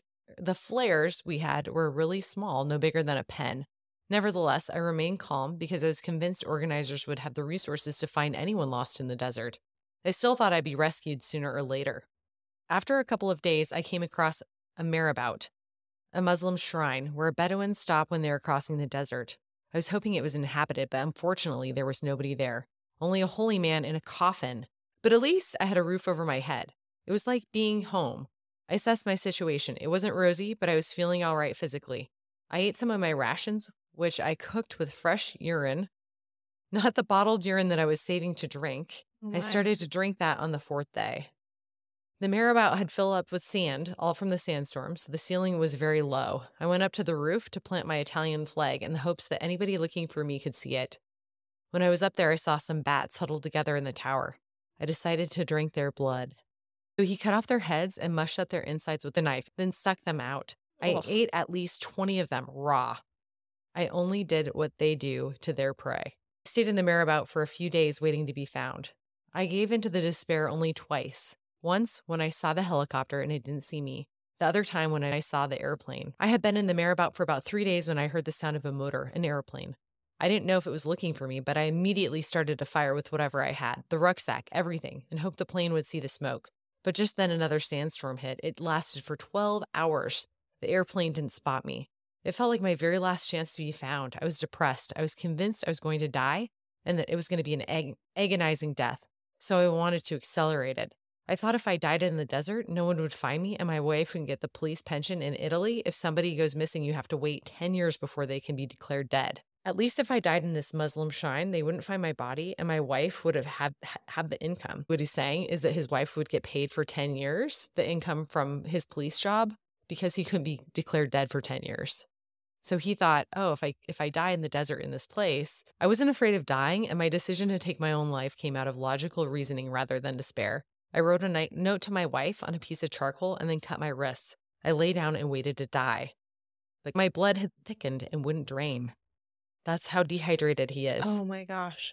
flares we had were really small, no bigger than a pen. Nevertheless, I remained calm because I was convinced organizers would have the resources to find anyone lost in the desert. I still thought I'd be rescued sooner or later. After a couple of days, I came across a marabout, a Muslim shrine where Bedouins stop when they are crossing the desert. I was hoping it was inhabited, but unfortunately there was nobody there. Only a holy man in a coffin. But at least I had a roof over my head. It was like being home. I assessed my situation. It wasn't rosy, but I was feeling all right physically. I ate some of my rations, which I cooked with fresh urine, not the bottled urine that I was saving to drink. I started to drink that on the 4th day. The marabout had filled up with sand, all from the sandstorms. The ceiling was very low. I went up to the roof to plant my Italian flag in the hopes that anybody looking for me could see it. When I was up there, I saw some bats huddled together in the tower. I decided to drink their blood. So he cut off their heads and mushed up their insides with a knife, then stuck them out. I ate at least 20 of them raw. I only did what they do to their prey. I stayed in the marabout for a few days waiting to be found. I gave into the despair only twice. Once when I saw the helicopter and it didn't see me. The other time when I saw the airplane. I had been in the marabout for about 3 days when I heard the sound of a motor, an airplane. I didn't know if it was looking for me, but I immediately started to fire with whatever I had, the rucksack, everything, and hoped the plane would see the smoke. But just then another sandstorm hit. It lasted for 12 hours. The airplane didn't spot me. It felt like my very last chance to be found. I was depressed. I was convinced I was going to die and that it was going to be an agonizing death. So I wanted to accelerate it. I thought if I died in the desert, no one would find me and my wife would get the police pension in Italy. If somebody goes missing, you have to wait 10 years before they can be declared dead. At least if I died in this Muslim shrine, they wouldn't find my body and my wife would have had the income. What he's saying is that his wife would get paid for 10 years, the income from his police job, because he couldn't be declared dead for 10 years. So he thought, oh, if I die in the desert in this place, I wasn't afraid of dying, and my decision to take my own life came out of logical reasoning rather than despair. I wrote a note to my wife on a piece of charcoal and then cut my wrists. I lay down and waited to die. Like my blood had thickened and wouldn't drain. That's how dehydrated he is. Oh my gosh.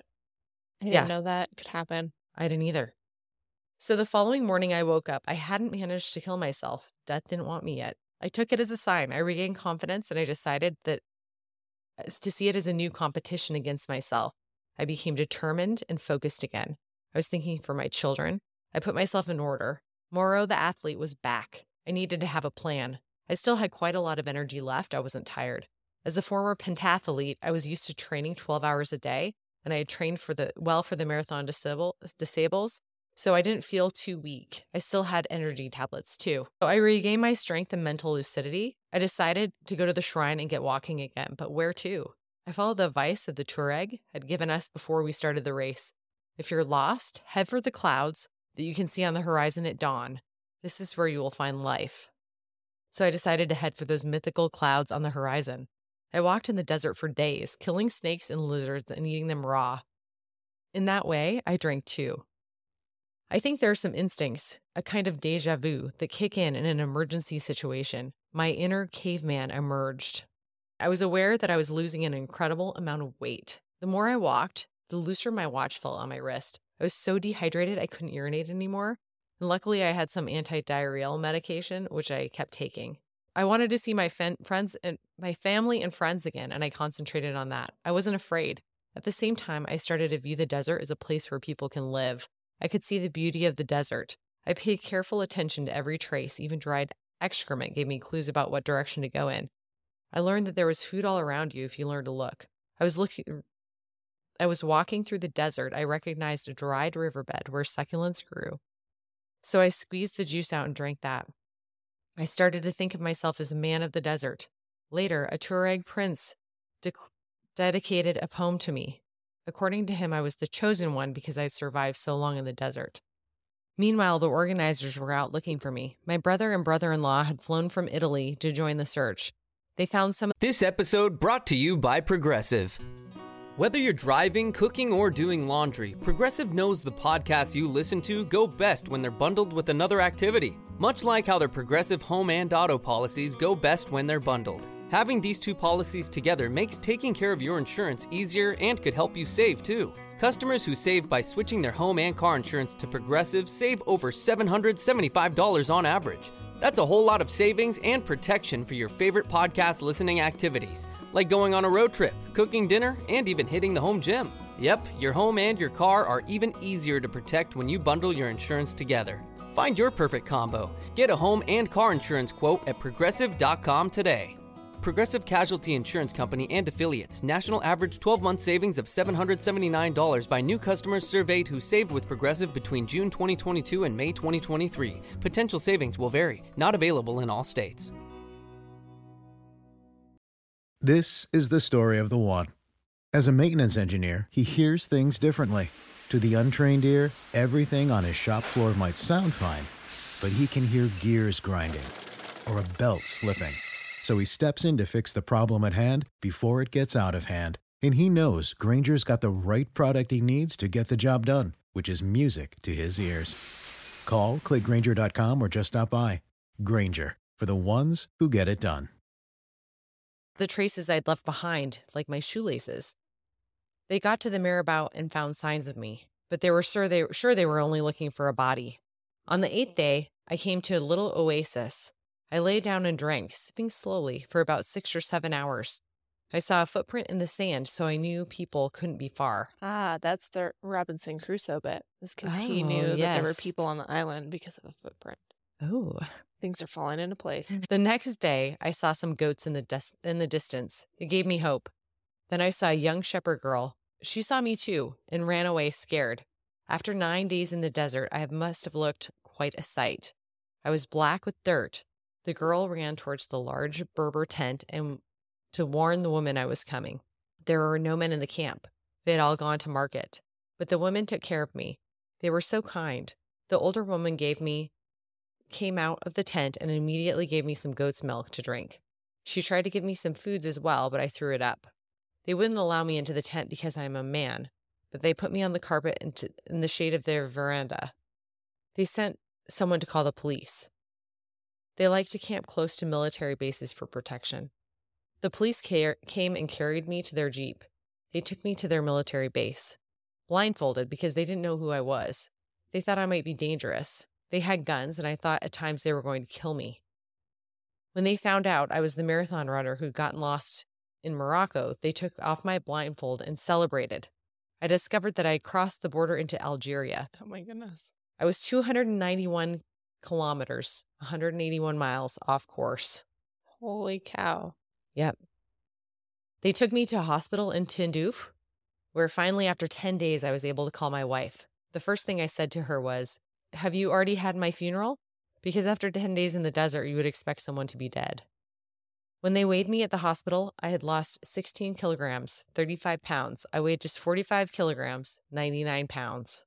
I didn't know that could happen. I didn't either. So the following morning I woke up. I hadn't managed to kill myself. Death didn't want me yet. I took it as a sign. I regained confidence and I decided to see it as a new competition against myself. I became determined and focused again. I was thinking for my children. I put myself in order. Mauro, the athlete, was back. I needed to have a plan. I still had quite a lot of energy left. I wasn't tired. As a former pentathlete, I was used to training 12 hours a day, and I had trained for the Marathon des Sables, so I didn't feel too weak. I still had energy tablets, too. So I regained my strength and mental lucidity. I decided to go to the shrine and get walking again, but where to? I followed the advice that the Tuareg had given us before we started the race. If you're lost, head for the clouds that you can see on the horizon at dawn. This is where you will find life. So I decided to head for those mythical clouds on the horizon. I walked in the desert for days, killing snakes and lizards and eating them raw. In that way, I drank too. I think there are some instincts, a kind of déjà vu, that kick in an emergency situation. My inner caveman emerged. I was aware that I was losing an incredible amount of weight. The more I walked, the looser my watch felt on my wrist. I was so dehydrated I couldn't urinate anymore. And luckily, I had some anti-diarrheal medication, which I kept taking. I wanted to see my friends and my family and friends again, and I concentrated on that. I wasn't afraid. At the same time, I started to view the desert as a place where people can live. I could see the beauty of the desert. I paid careful attention to every trace. Even dried excrement gave me clues about what direction to go in. I learned that there was food all around you if you learned to look. I was walking through the desert. I recognized a dried riverbed where succulents grew. So I squeezed the juice out and drank that. I started to think of myself as a man of the desert. Later, a Tuareg prince dedicated a poem to me. According to him, I was the chosen one because I survived so long in the desert. Meanwhile, the organizers were out looking for me. My brother and brother-in-law had flown from Italy to join the search. They found some. This episode brought to you by Progressive. Whether you're driving, cooking, or doing laundry, Progressive knows the podcasts you listen to go best when they're bundled with another activity. Much like how their Progressive home and auto policies go best when they're bundled. Having these two policies together makes taking care of your insurance easier and could help you save too. Customers who save by switching their home and car insurance to Progressive save over $775 on average. That's a whole lot of savings and protection for your favorite podcast listening activities, like going on a road trip, cooking dinner, and even hitting the home gym. Yep, your home and your car are even easier to protect when you bundle your insurance together. Find your perfect combo. Get a home and car insurance quote at Progressive.com today. Progressive Casualty Insurance Company and Affiliates. National average 12-month savings of $779 by new customers surveyed who saved with Progressive between June 2022 and May 2023. Potential savings will vary. Not available in all states. This is the story of the one. As a maintenance engineer, he hears things differently. To the untrained ear, everything on his shop floor might sound fine, but he can hear gears grinding or a belt slipping. So he steps in to fix the problem at hand before it gets out of hand. And he knows Grainger's got the right product he needs to get the job done, which is music to his ears. Call, click Grainger.com, or just stop by. Grainger, for the ones who get it done. The traces I'd left behind, like my shoelaces. They got to the marabout and found signs of me, but they were sure they were only looking for a body. On the 8th day, I came to a little oasis. I lay down and drank, sipping slowly, for about 6 or 7 hours. I saw a footprint in the sand, so I knew people couldn't be far. Ah, that's the Robinson Crusoe bit. It's because he knew that there were people on the island because of a footprint. Oh. Things are falling into place. The next day, I saw some goats in the distance. It gave me hope. Then I saw a young shepherd girl. She saw me too and ran away scared. After 9 days in the desert, I must have looked quite a sight. I was black with dirt. The girl ran towards the large Berber tent and to warn the woman I was coming. There were no men in the camp. They had all gone to market. But the women took care of me. They were so kind. The older woman came out of the tent and immediately gave me some goat's milk to drink. She tried to give me some foods as well, but I threw it up. They wouldn't allow me into the tent because I'm a man, but they put me on the carpet in the shade of their veranda. They sent someone to call the police. They like to camp close to military bases for protection. The police came and carried me to their jeep. They took me to their military base, blindfolded because they didn't know who I was. They thought I might be dangerous. They had guns, and I thought at times they were going to kill me. When they found out I was the marathon runner who'd gotten lost in Morocco, they took off my blindfold and celebrated. I discovered that I had crossed the border into Algeria. Oh my goodness. I was 291 kilometers, 181 miles off course. Holy cow. Yep. They took me to a hospital in Tindouf, where finally after 10 days I was able to call my wife. The first thing I said to her was, "Have you already had my funeral?" Because after 10 days in the desert, you would expect someone to be dead. When they weighed me at the hospital, I had lost 16 kilograms, 35 pounds. I weighed just 45 kilograms, 99 pounds.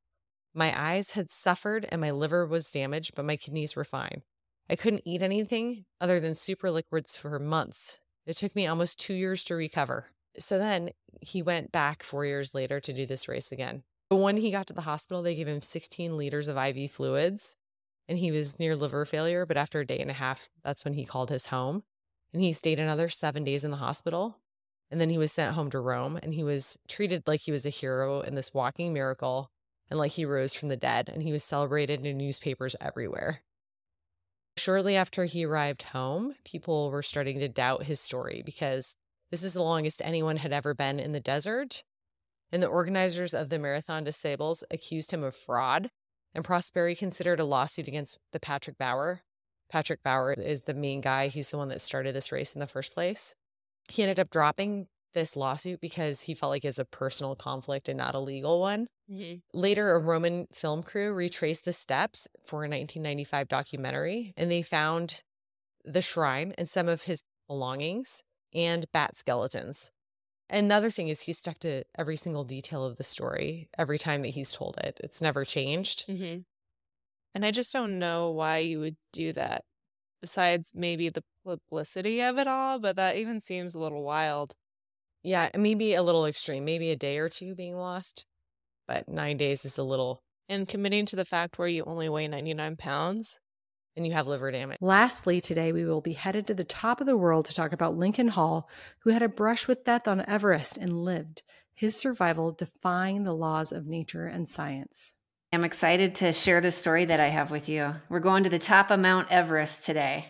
My eyes had suffered and my liver was damaged, but my kidneys were fine. I couldn't eat anything other than super liquids for months. It took me almost 2 years to recover. So then he went back 4 years later to do this race again. But when he got to the hospital, they gave him 16 liters of IV fluids and he was near liver failure. But after a day and a half, that's when he called his home. And he stayed another 7 days in the hospital. And then he was sent home to Rome and he was treated like he was a hero and this walking miracle and like he rose from the dead. And he was celebrated in newspapers everywhere. Shortly after he arrived home, people were starting to doubt his story because this is the longest anyone had ever been in the desert. And the organizers of the Marathon des Sables accused him of fraud. And Prosperi considered a lawsuit against the Patrick Bauer. Patrick Bauer is the main guy. He's the one that started this race in the first place. He ended up dropping this lawsuit because he felt like it was a personal conflict and not a legal one. Mm-hmm. Later, a Roman film crew retraced the steps for a 1995 documentary, and they found the shrine and some of his belongings and bat skeletons. Another thing is he stuck to every single detail of the story every time that he's told it. It's never changed. Mm-hmm. And I just don't know why you would do that, besides maybe the publicity of it all, but that even seems a little wild. Yeah, maybe a little extreme, maybe a day or two being lost, but 9 days is a little. And committing to the fact where you only weigh 99 pounds. And you have liver damage. Lastly, today we will be headed to the top of the world to talk about Lincoln Hall, who had a brush with death on Everest and lived, his survival defying the laws of nature and science. I'm excited to share this story that I have with you. We're going to the top of Mount Everest today.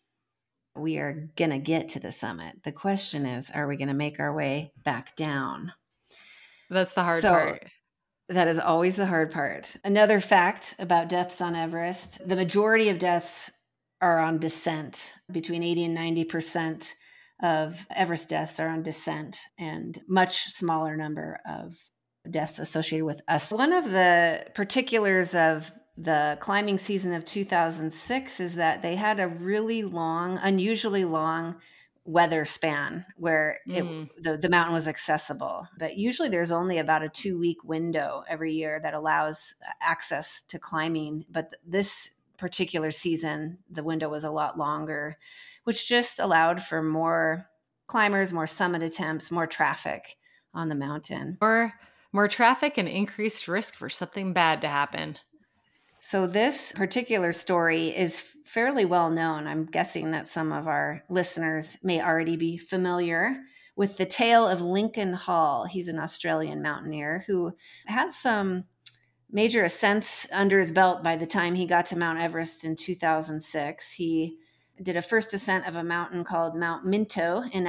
We are going to get to the summit. The question is, are we going to make our way back down? That's the hard part. That is always the hard part. Another fact about deaths on Everest, the majority of deaths are on descent. Between 80 and 90% of Everest deaths are on descent, and much smaller number of deaths associated with us. One of the particulars of the climbing season of 2006 is that they had a really long, unusually long weather span where the mountain was accessible. But usually there's only about a 2-week window every year that allows access to climbing. But this particular season, the window was a lot longer, which just allowed for more climbers, more summit attempts, more traffic on the mountain. More traffic and increased risk for something bad to happen. So this particular story is fairly well known. I'm guessing that some of our listeners may already be familiar with the tale of Lincoln Hall. He's an Australian mountaineer who has some major ascents under his belt by the time he got to Mount Everest in 2006. He did a first ascent of a mountain called Mount Minto in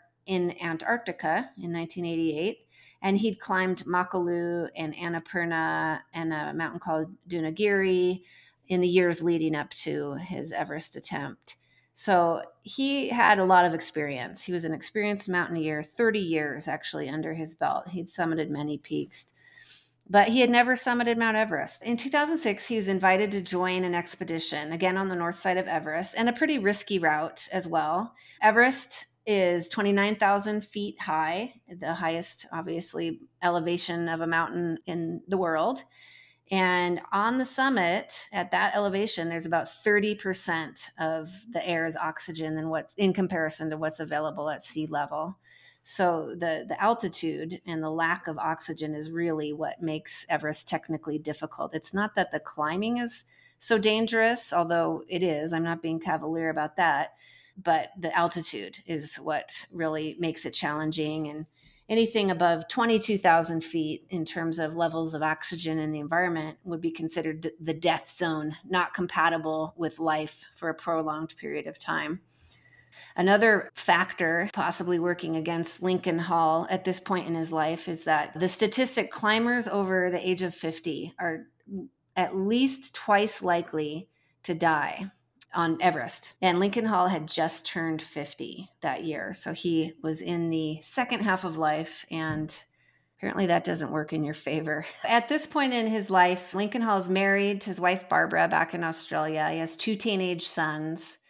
Antarctica in 1988. And he'd climbed Makalu and Annapurna and a mountain called Dunagiri in the years leading up to his Everest attempt. So he had a lot of experience. He was an experienced mountaineer, 30 years actually under his belt. He'd summited many peaks, but he had never summited Mount Everest. In 2006, he was invited to join an expedition, again on the north side of Everest, and a pretty risky route as well. Everest is 29,000 feet high, the highest, obviously, elevation of a mountain in the world. And on the summit, at that elevation, there's about 30% of the air is oxygen than what's in comparison to what's available at sea level. So the altitude and the lack of oxygen is really what makes Everest technically difficult. It's not that the climbing is so dangerous, although it is. I'm not being cavalier about that. But the altitude is what really makes it challenging. And anything above 22,000 feet in terms of levels of oxygen in the environment would be considered the death zone, not compatible with life for a prolonged period of time. Another factor possibly working against Lincoln Hall at this point in his life is that the statistic climbers over the age of 50 are at least twice likely to die on Everest. And Lincoln Hall had just turned 50 that year. So he was in the second half of life, and apparently that doesn't work in your favor. At this point in his life, Lincoln Hall is married to his wife, Barbara, back in Australia. He has 2 teenage sons.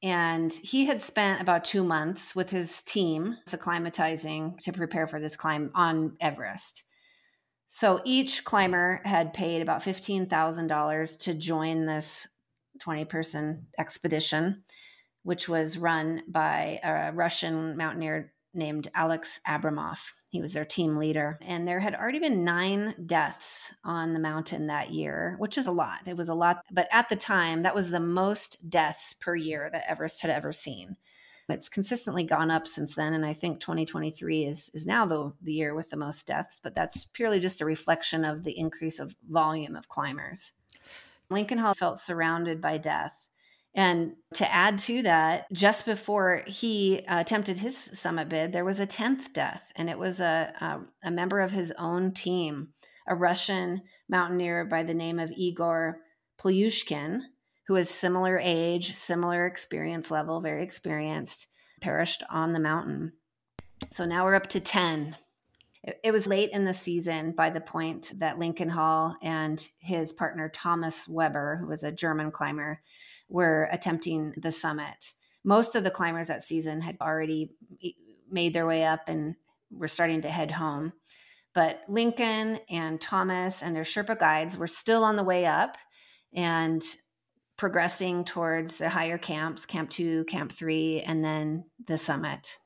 And he had spent about 2 months with his team acclimatizing to prepare for this climb on Everest. So each climber had paid about $15,000 to join this 20-person expedition, which was run by a Russian mountaineer named Alex Abramov. He was their team leader. And there had already been 9 deaths on the mountain that year, which is a lot. It was a lot. But at the time, that was the most deaths per year that Everest had ever seen. It's consistently gone up since then. And I think 2023 is now the year with the most deaths. But that's purely just a reflection of the increase of volume of climbers. Lincoln Hall felt surrounded by death. And to add to that, just before he attempted his summit bid, there was a 10th death, and it was a member of his own team, a Russian mountaineer by the name of Igor Plyushkin, who was similar age, similar experience level, very experienced, perished on the mountain. So now we're up to 10. It was late in the season by the point that Lincoln Hall and his partner Thomas Weber, who was a German climber, were attempting the summit. Most of the climbers that season had already made their way up and were starting to head home. But Lincoln and Thomas and their Sherpa guides were still on the way up and progressing towards the higher camps, Camp 2, Camp 3, and then the summit.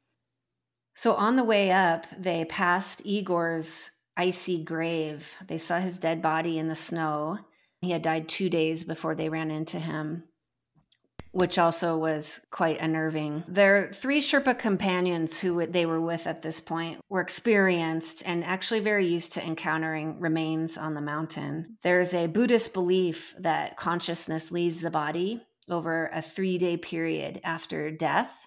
So on the way up, they passed Igor's icy grave. They saw his dead body in the snow. He had died 2 days before they ran into him, which also was quite unnerving. Their 3 Sherpa companions who they were with at this point were experienced and actually very used to encountering remains on the mountain. There's a Buddhist belief that consciousness leaves the body over a 3-day period after death.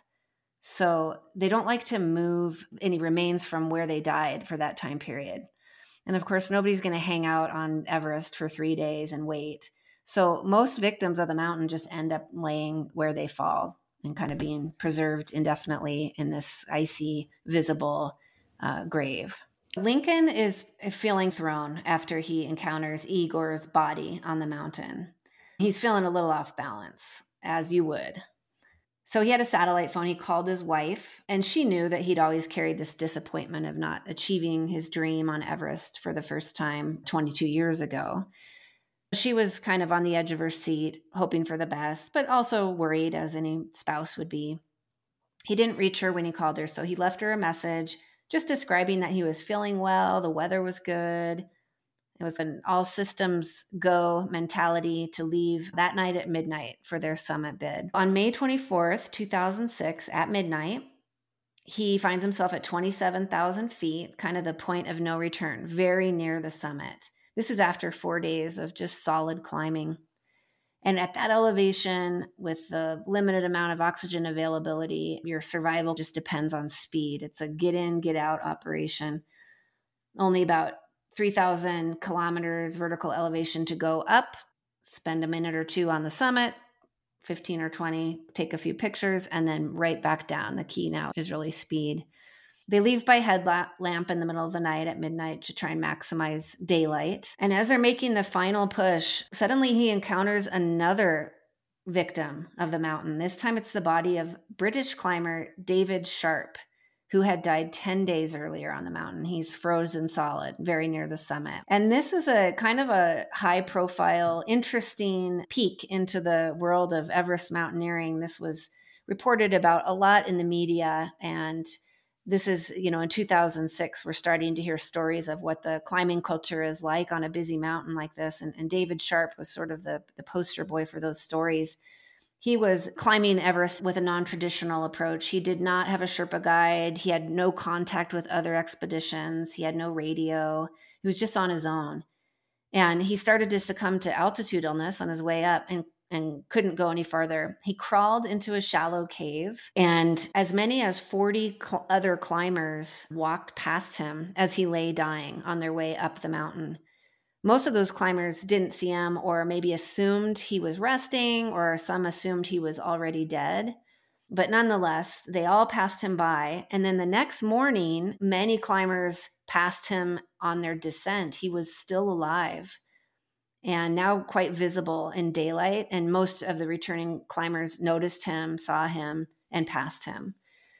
So they don't like to move any remains from where they died for that time period. And of course, nobody's going to hang out on Everest for 3 days and wait. So most victims of the mountain just end up laying where they fall and kind of being preserved indefinitely in this icy, visible grave. Lincoln is feeling thrown after he encounters Igor's body on the mountain. He's feeling a little off balance, as you would. So he had a satellite phone. He called his wife, and she knew that he'd always carried this disappointment of not achieving his dream on Everest for the first time 22 years ago. She was kind of on the edge of her seat, hoping for the best, but also worried, as any spouse would be. He didn't reach her when he called her, so he left her a message just describing that he was feeling well, the weather was good. It was an all systems go mentality to leave that night at midnight for their summit bid. On May 24th, 2006, at midnight, he finds himself at 27,000 feet, kind of the point of no return, very near the summit. This is after 4 days of just solid climbing. And at that elevation, with the limited amount of oxygen availability, your survival just depends on speed. It's a get in, get out operation. Only about 3,000 kilometers vertical elevation to go up, spend a minute or two on the summit, 15 or 20, take a few pictures, and then right back down. The key now is really speed. They leave by headlamp in the middle of the night at midnight to try and maximize daylight. And as they're making the final push, suddenly he encounters another victim of the mountain. This time it's the body of British climber David Sharp, who had died 10 days earlier on the mountain. He's frozen solid, very near the summit. And this is a kind of a high profile, interesting peek into the world of Everest mountaineering. This was reported about a lot in the media. And this is, in 2006, we're starting to hear stories of what the climbing culture is like on a busy mountain like this. And David Sharp was sort of the poster boy for those stories. He was climbing Everest with a non-traditional approach. He did not have a Sherpa guide. He had no contact with other expeditions. He had no radio. He was just on his own. And he started to succumb to altitude illness on his way up and couldn't go any farther. He crawled into a shallow cave, and as many as 40 other climbers walked past him as he lay dying on their way up the mountain. Most of those climbers didn't see him, or maybe assumed he was resting, or some assumed he was already dead. But nonetheless, they all passed him by. And then the next morning, many climbers passed him on their descent. He was still alive. and now quite visible in daylight. And most of the returning climbers noticed him, saw him, and passed him.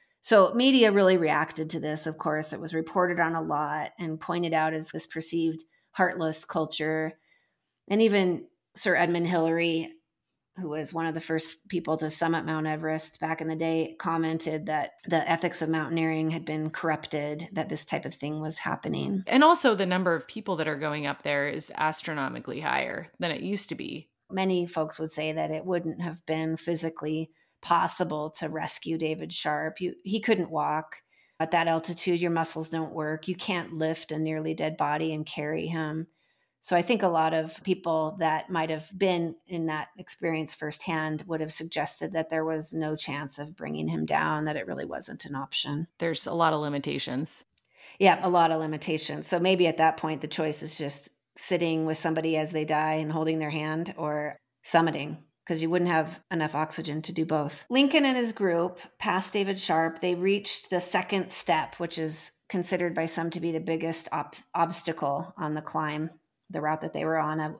So media really reacted to this, of course. It was reported on a lot and pointed out as this perceived heartless culture. And even Sir Edmund Hillary, who was one of the first people to summit Mount Everest back in the day, commented that the ethics of mountaineering had been corrupted, that this type of thing was happening. And also the number of people that are going up there is astronomically higher than it used to be. Many folks would say that it wouldn't have been physically possible to rescue David Sharp. He couldn't walk. At that altitude, your muscles don't work. You can't lift a nearly dead body and carry him. So I think a lot of people that might have been in that experience firsthand would have suggested that there was no chance of bringing him down, that it really wasn't an option. There's a lot of limitations. Yeah, a lot of limitations. So maybe at that point, the choice is just sitting with somebody as they die and holding their hand, or summiting, because you wouldn't have enough oxygen to do both. Lincoln and his group passed David Sharp. They reached the second step, which is considered by some to be the biggest obstacle on the climb, the route that they were on, a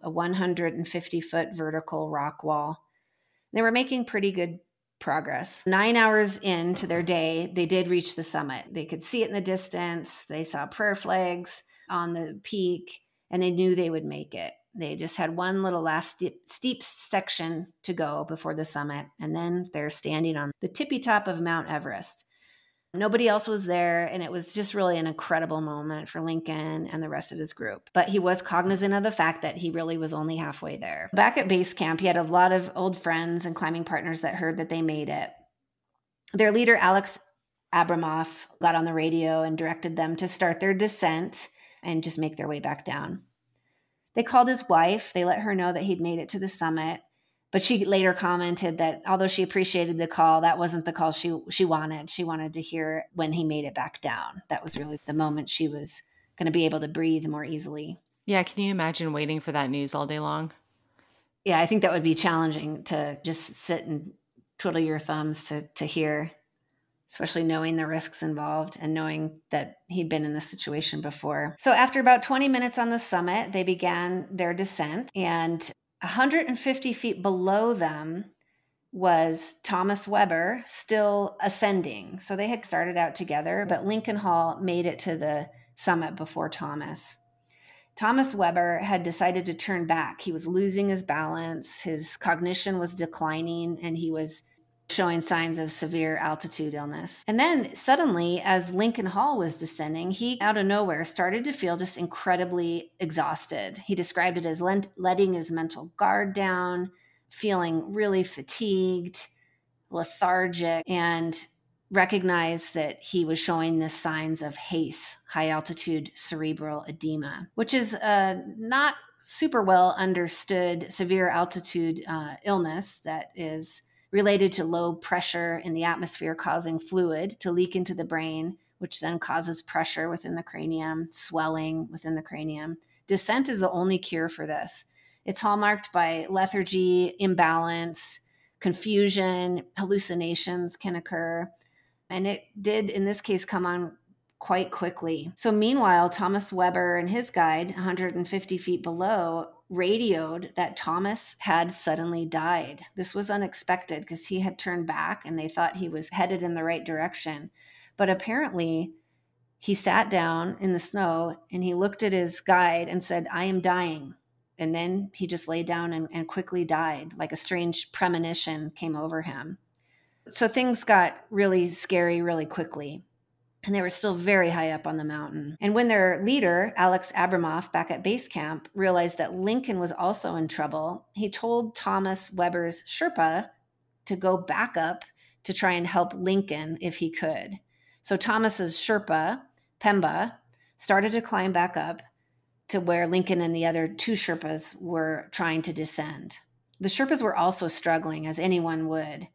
150-foot vertical rock wall. They were making pretty good progress. 9 hours into their day, they did reach the summit. They could see it in the distance. They saw prayer flags on the peak, and they knew they would make it. They just had one little last steep section to go before the summit, and then they're standing on the tippy top of Mount Everest. Nobody else was there, and it was just really an incredible moment for Lincoln and the rest of his group. But he was cognizant of the fact that he really was only halfway there. Back at base camp, he had a lot of old friends and climbing partners that heard that they made it. Their leader, Alex Abramoff, got on the radio and directed them to start their descent and just make their way back down. They called his wife. They let her know that he'd made it to the summit. But she later commented that although she appreciated the call, that wasn't the call she wanted. She wanted to hear when he made it back down. That was really the moment she was going to be able to breathe more easily. Yeah, can you imagine waiting for that news all day long? Yeah, I think that would be challenging to just sit and twiddle your thumbs to hear, especially knowing the risks involved and knowing that he'd been in this situation before. So after about 20 minutes on the summit, they began their descent, and 150 feet below them was Thomas Weber, still ascending. So they had started out together, but Lincoln Hall made it to the summit before Thomas. Thomas Weber had decided to turn back. He was losing his balance, his cognition was declining, and he was showing signs of severe altitude illness. And then suddenly, as Lincoln Hall was descending, he, out of nowhere, started to feel just incredibly exhausted. He described it as letting his mental guard down, feeling really fatigued, lethargic, and recognized that he was showing the signs of HACE, high altitude cerebral edema, which is not super well understood severe altitude illness that is related to low pressure in the atmosphere causing fluid to leak into the brain, which then causes pressure within the cranium, swelling within the cranium. Descent is the only cure for this. It's hallmarked by lethargy, imbalance, confusion, hallucinations can occur. And it did, in this case, come on quite quickly. So meanwhile, Thomas Weber and his guide, 150 feet below, radioed that Thomas had suddenly died. This was unexpected because he had turned back and they thought he was headed in the right direction. But apparently he sat down in the snow and he looked at his guide and said, "I am dying." And then he just lay down and quickly died, like a strange premonition came over him. So things got really scary really quickly. And they were still very high up on the mountain. And when their leader, Alex Abramoff, back at base camp, realized that Lincoln was also in trouble, he told Thomas Weber's Sherpa to go back up to try and help Lincoln if he could. So Thomas's Sherpa, Pemba, started to climb back up to where Lincoln and the other two Sherpas were trying to descend. The Sherpas were also struggling, as anyone would.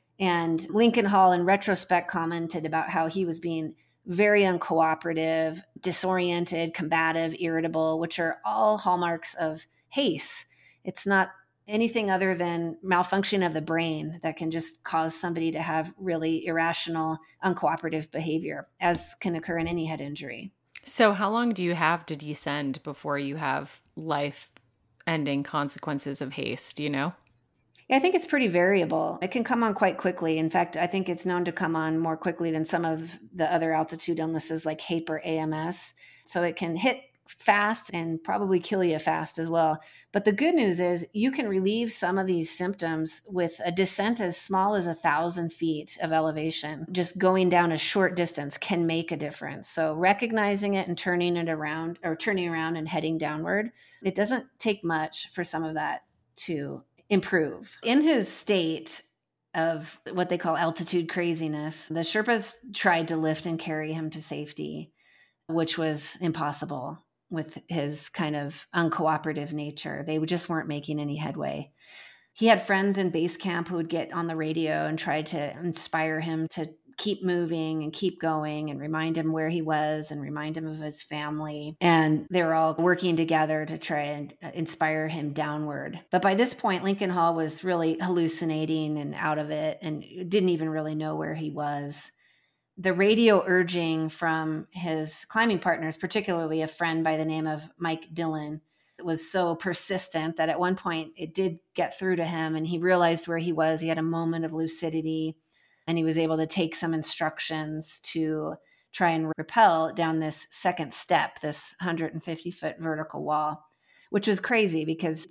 And Lincoln Hall, in retrospect, commented about how he was being very uncooperative, disoriented, combative, irritable, which are all hallmarks of HACE. It's not anything other than malfunction of the brain that can just cause somebody to have really irrational, uncooperative behavior, as can occur in any head injury. So how long do you have to descend before you have life ending consequences of haste, you know? Yeah, I think it's pretty variable. It can come on quite quickly. In fact, I think it's known to come on more quickly than some of the other altitude illnesses like HAPE or AMS. So it can hit fast and probably kill you fast as well. But the good news is you can relieve some of these symptoms with a descent as small as 1,000 feet of elevation. Just going down a short distance can make a difference. So recognizing it and turning around and heading downward, it doesn't take much for some of that to improve. In his state of what they call altitude craziness, the Sherpas tried to lift and carry him to safety, which was impossible with his kind of uncooperative nature. They just weren't making any headway. He had friends in base camp who would get on the radio and try to inspire him to keep moving and keep going and remind him where he was and remind him of his family. And they were all working together to try and inspire him downward. But by this point, Lincoln Hall was really hallucinating and out of it and didn't even really know where he was. The radio urging from his climbing partners, particularly a friend by the name of Mike Dillon, was so persistent that at one point it did get through to him and he realized where he was. He had a moment of lucidity and he was able to take some instructions to try and rappel down this second step, this 150-foot vertical wall, which was crazy because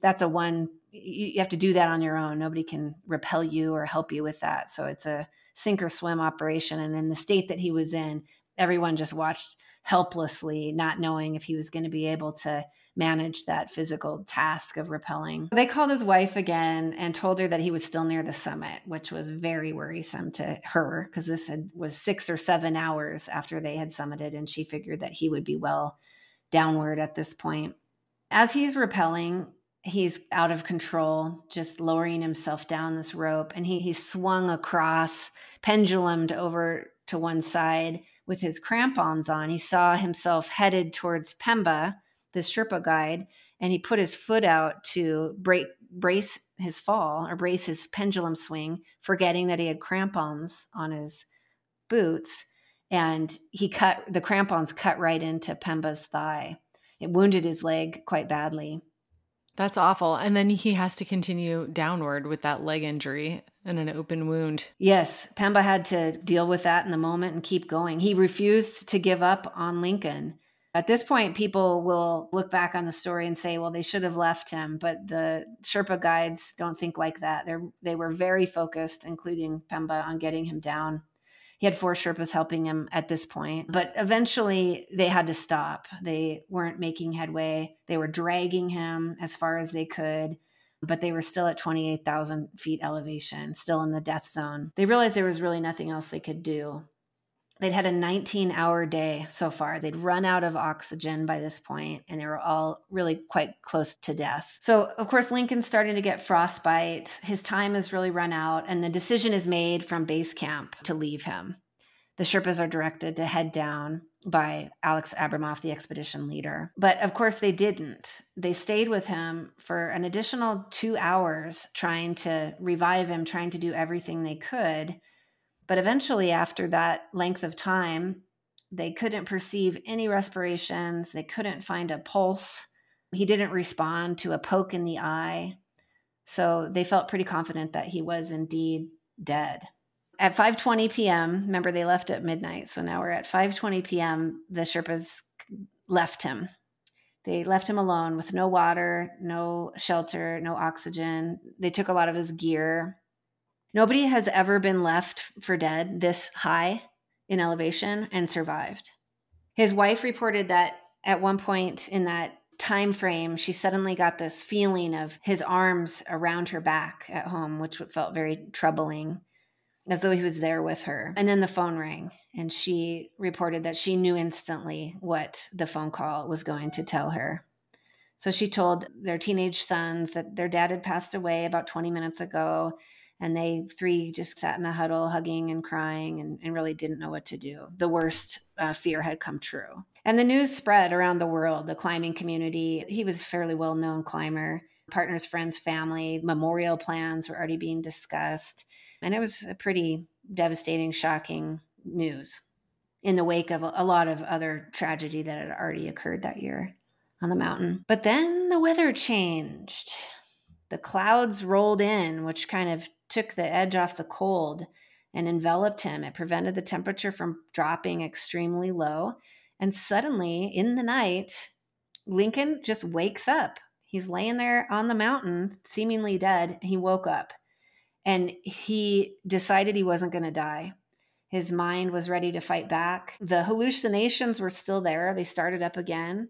you have to do that on your own. Nobody can rappel you or help you with that. So it's a sink or swim operation. And in the state that he was in, everyone just watched helplessly, not knowing if he was going to be able to manage that physical task of rappelling. They called his wife again and told her that he was still near the summit, which was very worrisome to her because this was 6 or 7 hours after they had summited, and she figured that he would be well downward at this point. As he's rappelling, he's out of control, just lowering himself down this rope, and he swung across, pendulumed over to one side with his crampons on. He saw himself headed towards Pemba, this Sherpa guide, and he put his foot out to brace his fall or brace his pendulum swing, forgetting that he had crampons on his boots. And the crampons cut right into Pemba's thigh. It wounded his leg quite badly. That's awful. And then he has to continue downward with that leg injury and an open wound. Yes, Pemba had to deal with that in the moment and keep going. He refused to give up on Lincoln. At this point, people will look back on the story and say, well, they should have left him. But the Sherpa guides don't think like that. They were very focused, including Pemba, on getting him down. He had 4 Sherpas helping him at this point, but eventually they had to stop. They weren't making headway. They were dragging him as far as they could, but they were still at 28,000 feet elevation, still in the death zone. They realized there was really nothing else they could do. They'd had a 19-hour day so far. They'd run out of oxygen by this point, and they were all really quite close to death. So, of course, Lincoln's starting to get frostbite. His time has really run out, and the decision is made from base camp to leave him. The Sherpas are directed to head down by Alex Abramoff, the expedition leader. But, of course, they didn't. They stayed with him for an additional 2 hours, trying to revive him, trying to do everything they could. But eventually, after that length of time, they couldn't perceive any respirations. They couldn't find a pulse. He didn't respond to a poke in the eye. So they felt pretty confident that he was indeed dead. At 5:20 p.m., remember they left at midnight, so now we're at 5:20 p.m., the Sherpas left him. They left him alone with no water, no shelter, no oxygen. They took a lot of his gear. Nobody has ever been left for dead this high in elevation and survived. His wife reported that at one point in that time frame, she suddenly got this feeling of his arms around her back at home, which felt very troubling, as though he was there with her. And then the phone rang, and she reported that she knew instantly what the phone call was going to tell her. So she told their teenage sons that their dad had passed away about 20 minutes ago, and they 3 just sat in a huddle, hugging and crying, and really didn't know what to do. The worst fear had come true. And the news spread around the world, the climbing community. He was a fairly well-known climber. Partners, friends, family, memorial plans were already being discussed. And it was a pretty devastating, shocking news in the wake of a lot of other tragedy that had already occurred that year. on the mountain. But then the weather changed. The clouds rolled in, which kind of took the edge off the cold and enveloped him. It prevented the temperature from dropping extremely low. And suddenly, in the night, Lincoln just wakes up. He's laying there on the mountain, seemingly dead. He woke up and he decided he wasn't going to die. His mind was ready to fight back. The hallucinations were still there. They started up again.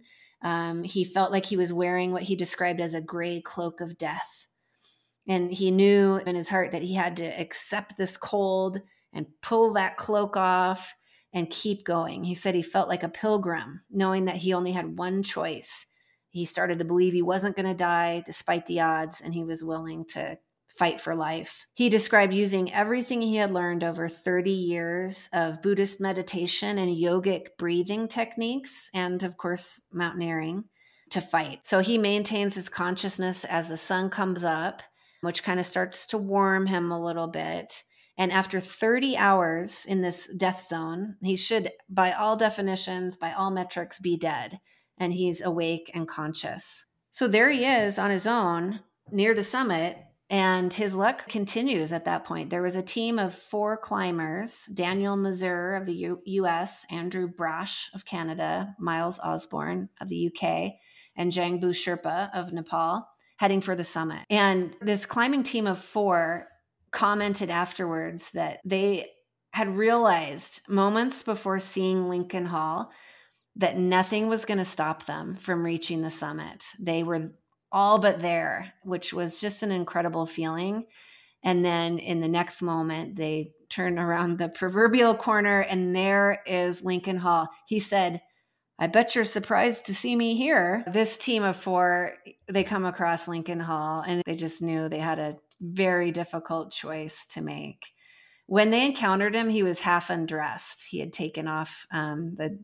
He felt like he was wearing what he described as a gray cloak of death. And he knew in his heart that he had to accept this cold and pull that cloak off and keep going. He said he felt like a pilgrim, knowing that he only had one choice. He started to believe he wasn't going to die despite the odds, and he was willing to fight for life. He described using everything he had learned over 30 years of Buddhist meditation and yogic breathing techniques, and of course, mountaineering, to fight. So he maintains his consciousness as the sun comes up, which kind of starts to warm him a little bit. And after 30 hours in this death zone, he should, by all definitions, by all metrics, be dead. And he's awake and conscious. So there he is on his own near the summit. And his luck continues at that point. There was a team of 4 climbers, Daniel Mazur of the US, Andrew Brash of Canada, Miles Osborne of the UK, and Jangbu Sherpa of Nepal, heading for the summit. And this climbing team of 4 commented afterwards that they had realized moments before seeing Lincoln Hall that nothing was going to stop them from reaching the summit. They were all but there, which was just an incredible feeling. And then in the next moment, they turn around the proverbial corner and there is Lincoln Hall. He said, "I bet you're surprised to see me here." This team of 4, they come across Lincoln Hall and they just knew they had a very difficult choice to make. When they encountered him, he was half undressed. He had taken off the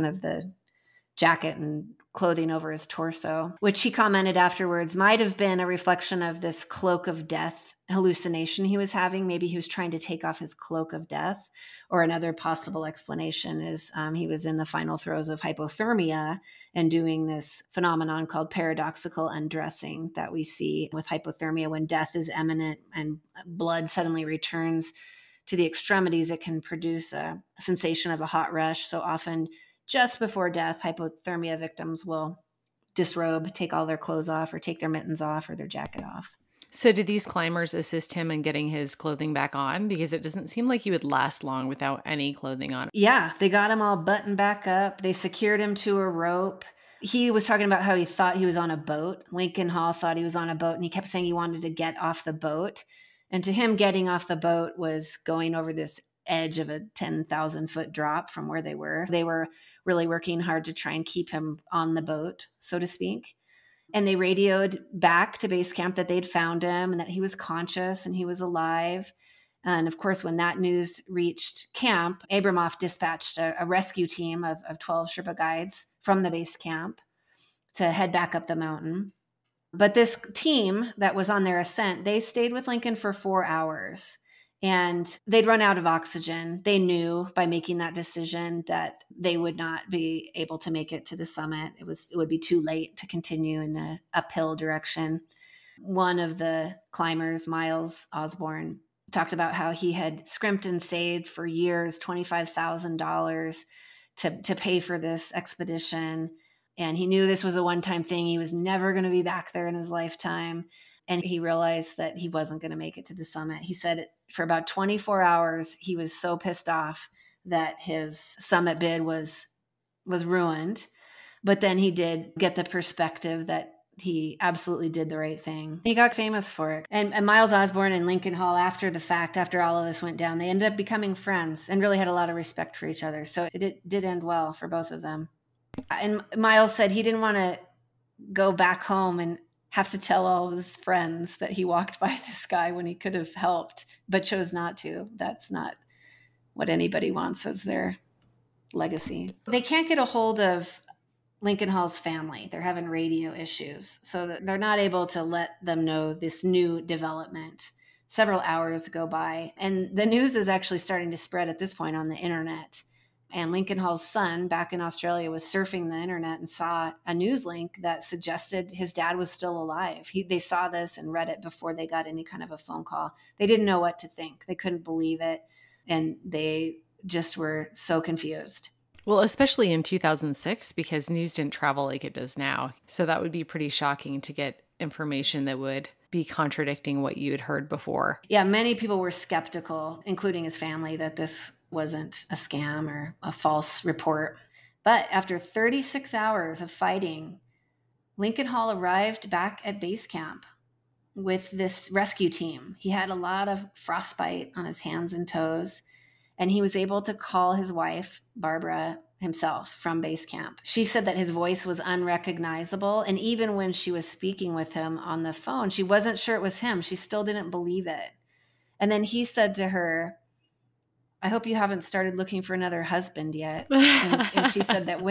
jacket and clothing over his torso, which he commented afterwards might have been a reflection of this cloak of death hallucination he was having. Maybe he was trying to take off his cloak of death. Or another possible explanation is he was in the final throes of hypothermia and doing this phenomenon called paradoxical undressing that we see with hypothermia when death is imminent and blood suddenly returns to the extremities. It can produce a sensation of a hot rush. So often just before death, hypothermia victims will disrobe, take all their clothes off or take their mittens off or their jacket off. So did these climbers assist him in getting his clothing back on? Because it doesn't seem like he would last long without any clothing on. Yeah, they got him all buttoned back up. They secured him to a rope. He was talking about how he thought he was on a boat. Lincoln Hall thought he was on a boat, and he kept saying he wanted to get off the boat. And to him, getting off the boat was going over this edge of a 10,000-foot drop from where they were. They were really working hard to try and keep him on the boat, so to speak. And they radioed back to base camp that they'd found him and that he was conscious and he was alive. And of course, when that news reached camp, Abramoff dispatched a rescue team of 12 Sherpa guides from the base camp to head back up the mountain. But this team that was on their ascent, they stayed with Lincoln for 4 hours. And they'd run out of oxygen. They knew by making that decision that they would not be able to make it to the summit. It would be too late to continue in the uphill direction. One of the climbers, Miles Osborne, talked about how he had scrimped and saved for years $25,000 to pay for this expedition. And he knew this was a one-time thing. He was never going to be back there in his lifetime. And he realized that he wasn't going to make it to the summit. He said for about 24 hours, he was so pissed off that his summit bid was ruined. But then he did get the perspective that he absolutely did the right thing. He got famous for it. And Miles Osborne and Lincoln Hall, after the fact, after all of this went down, they ended up becoming friends and really had a lot of respect for each other. So it did end well for both of them. And Miles said he didn't want to go back home and have to tell all of his friends that he walked by this guy when he could have helped, but chose not to. That's not what anybody wants as their legacy. They can't get a hold of Lincoln Hall's family. They're having radio issues, so that they're not able to let them know this new development. Several hours go by, and the news is actually starting to spread at this point on the internet. And Lincoln Hall's son back in Australia was surfing the internet and saw a news link that suggested his dad was still alive. They saw this and read it before they got any kind of a phone call. They didn't know what to think. They couldn't believe it. And they just were so confused. Well, especially in 2006, because news didn't travel like it does now. So that would be pretty shocking to get information that would be contradicting what you had heard before. Yeah, many people were skeptical, including his family, that this wasn't a scam or a false report. But after 36 hours of fighting, Lincoln Hall arrived back at base camp with this rescue team. He had a lot of frostbite on his hands and toes, and he was able to call his wife, Barbara, himself from base camp. She said that his voice was unrecognizable, and even when she was speaking with him on the phone, she wasn't sure it was him. She still didn't believe it. And then he said to her, "I hope you haven't started looking for another husband yet." And she said that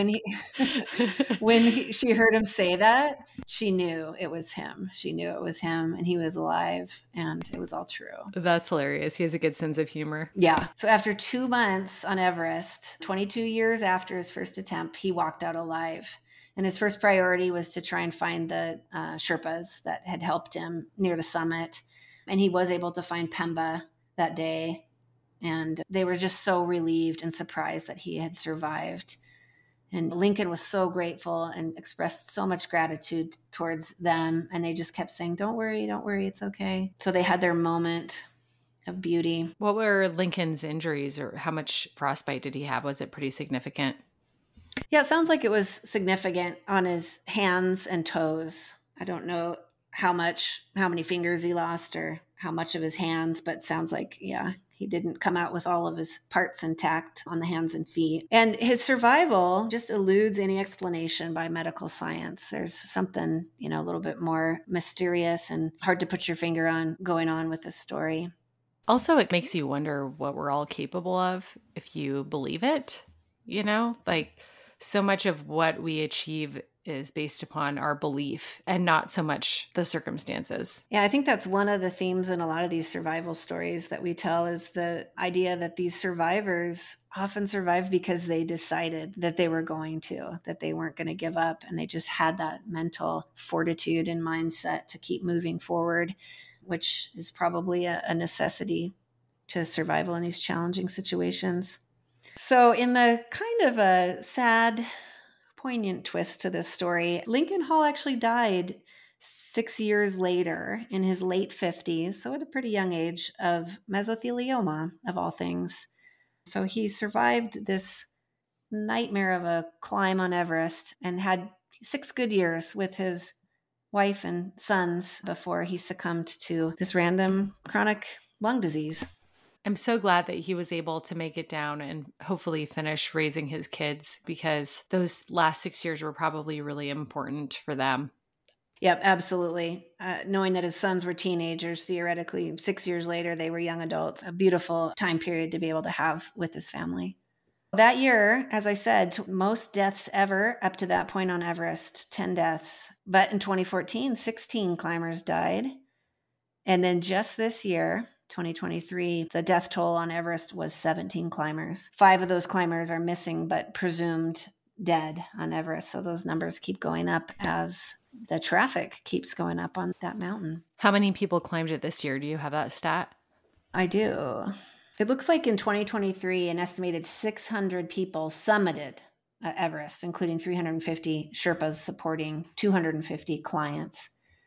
she heard him say that, she knew it was him. She knew it was him, and he was alive, and it was all true. That's hilarious. He has a good sense of humor. Yeah. So after 2 months on Everest, 22 years after his first attempt, he walked out alive. And his first priority was to try and find the Sherpas that had helped him near the summit. And he was able to find Pemba that day. And they were just so relieved and surprised that he had survived. And Lincoln was so grateful and expressed so much gratitude towards them. And they just kept saying, don't worry, it's okay. So they had their moment of beauty. What were Lincoln's injuries, or how much frostbite did he have? Was it pretty significant? Yeah, it sounds like it was significant on his hands and toes. I don't know how many fingers he lost or how much of his hands, but sounds like, yeah, he didn't come out with all of his parts intact on the hands and feet. And his survival just eludes any explanation by medical science. There's something, a little bit more mysterious and hard to put your finger on going on with this story. Also, it makes you wonder what we're all capable of if you believe it, like so much of what we achieve is based upon our belief and not so much the circumstances. Yeah, I think that's one of the themes in a lot of these survival stories that we tell, is the idea that these survivors often survived because they decided that they were going to, that they weren't going to give up, and they just had that mental fortitude and mindset to keep moving forward, which is probably a necessity to survival in these challenging situations. So in the kind of a sad, poignant twist to this story, Lincoln Hall actually died 6 years later in his late 50s, so at a pretty young age, of mesothelioma, of all things. So he survived this nightmare of a climb on Everest and had 6 good years with his wife and sons before he succumbed to this random chronic lung disease. I'm so glad that he was able to make it down and hopefully finish raising his kids, because those last 6 years were probably really important for them. Yep, absolutely. Knowing that his sons were teenagers, theoretically 6 years later, they were young adults, a beautiful time period to be able to have with his family. That year, as I said, most deaths ever up to that point on Everest, 10 deaths. But in 2014, 16 climbers died. And then just this year, 2023, the death toll on Everest was 17 climbers. 5 of those climbers are missing, but presumed dead on Everest. So those numbers keep going up as the traffic keeps going up on that mountain. How many people climbed it this year? Do you have that stat? I do. It looks like in 2023, an estimated 600 people summited Everest, including 350 Sherpas supporting 250 clients.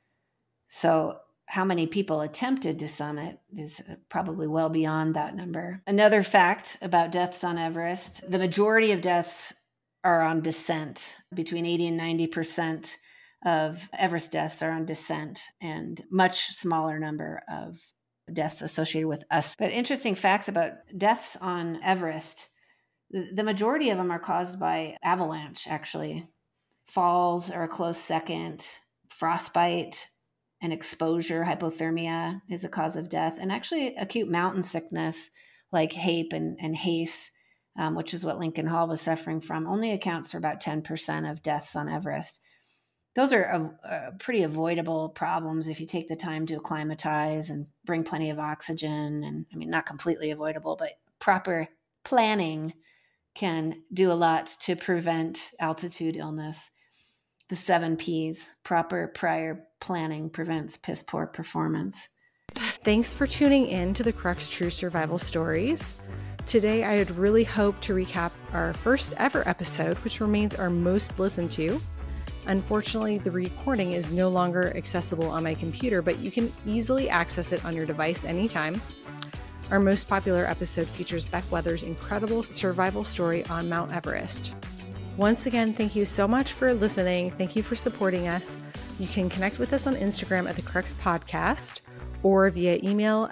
So how many people attempted to summit is probably well beyond that number. Another fact about deaths on Everest, the majority of deaths are on descent. Between 80 and 90% of Everest deaths are on descent, and much smaller number of deaths associated with us. But interesting facts about deaths on Everest, the majority of them are caused by avalanche, actually. Falls are a close second. Frostbite and exposure, hypothermia, is a cause of death. And actually acute mountain sickness like HAPE and HACE, which is what Lincoln Hall was suffering from, only accounts for about 10% of deaths on Everest. Those are pretty avoidable problems if you take the time to acclimatize and bring plenty of oxygen. And not completely avoidable, but proper planning can do a lot to prevent altitude illness. The 7 Ps, proper prior planning prevents piss poor performance. Thanks for tuning in to the Crux True Survival Stories. Today, I had really hoped to recap our first ever episode, which remains our most listened to. Unfortunately, the recording is no longer accessible on my computer, but you can easily access it on your device anytime. Our most popular episode features Beck Weather's incredible survival story on Mount Everest. Once again, thank you so much for listening. Thank you for supporting us. You can connect with us on Instagram at The Crux Podcast or via email,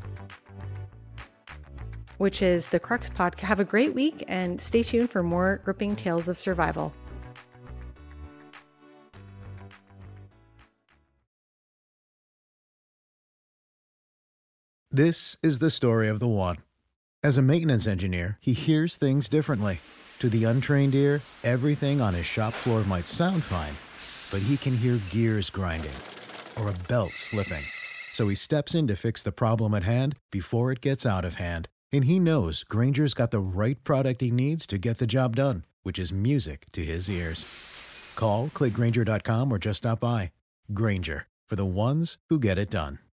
which is The Crux Podcast. Have a great week and stay tuned for more gripping tales of survival. This is the story of the one. As a maintenance engineer, he hears things differently. To the untrained ear, everything on his shop floor might sound fine, but he can hear gears grinding or a belt slipping. So he steps in to fix the problem at hand before it gets out of hand. And he knows Grainger's got the right product he needs to get the job done, which is music to his ears. Call, click Grainger.com, or just stop by. Grainger, for the ones who get it done.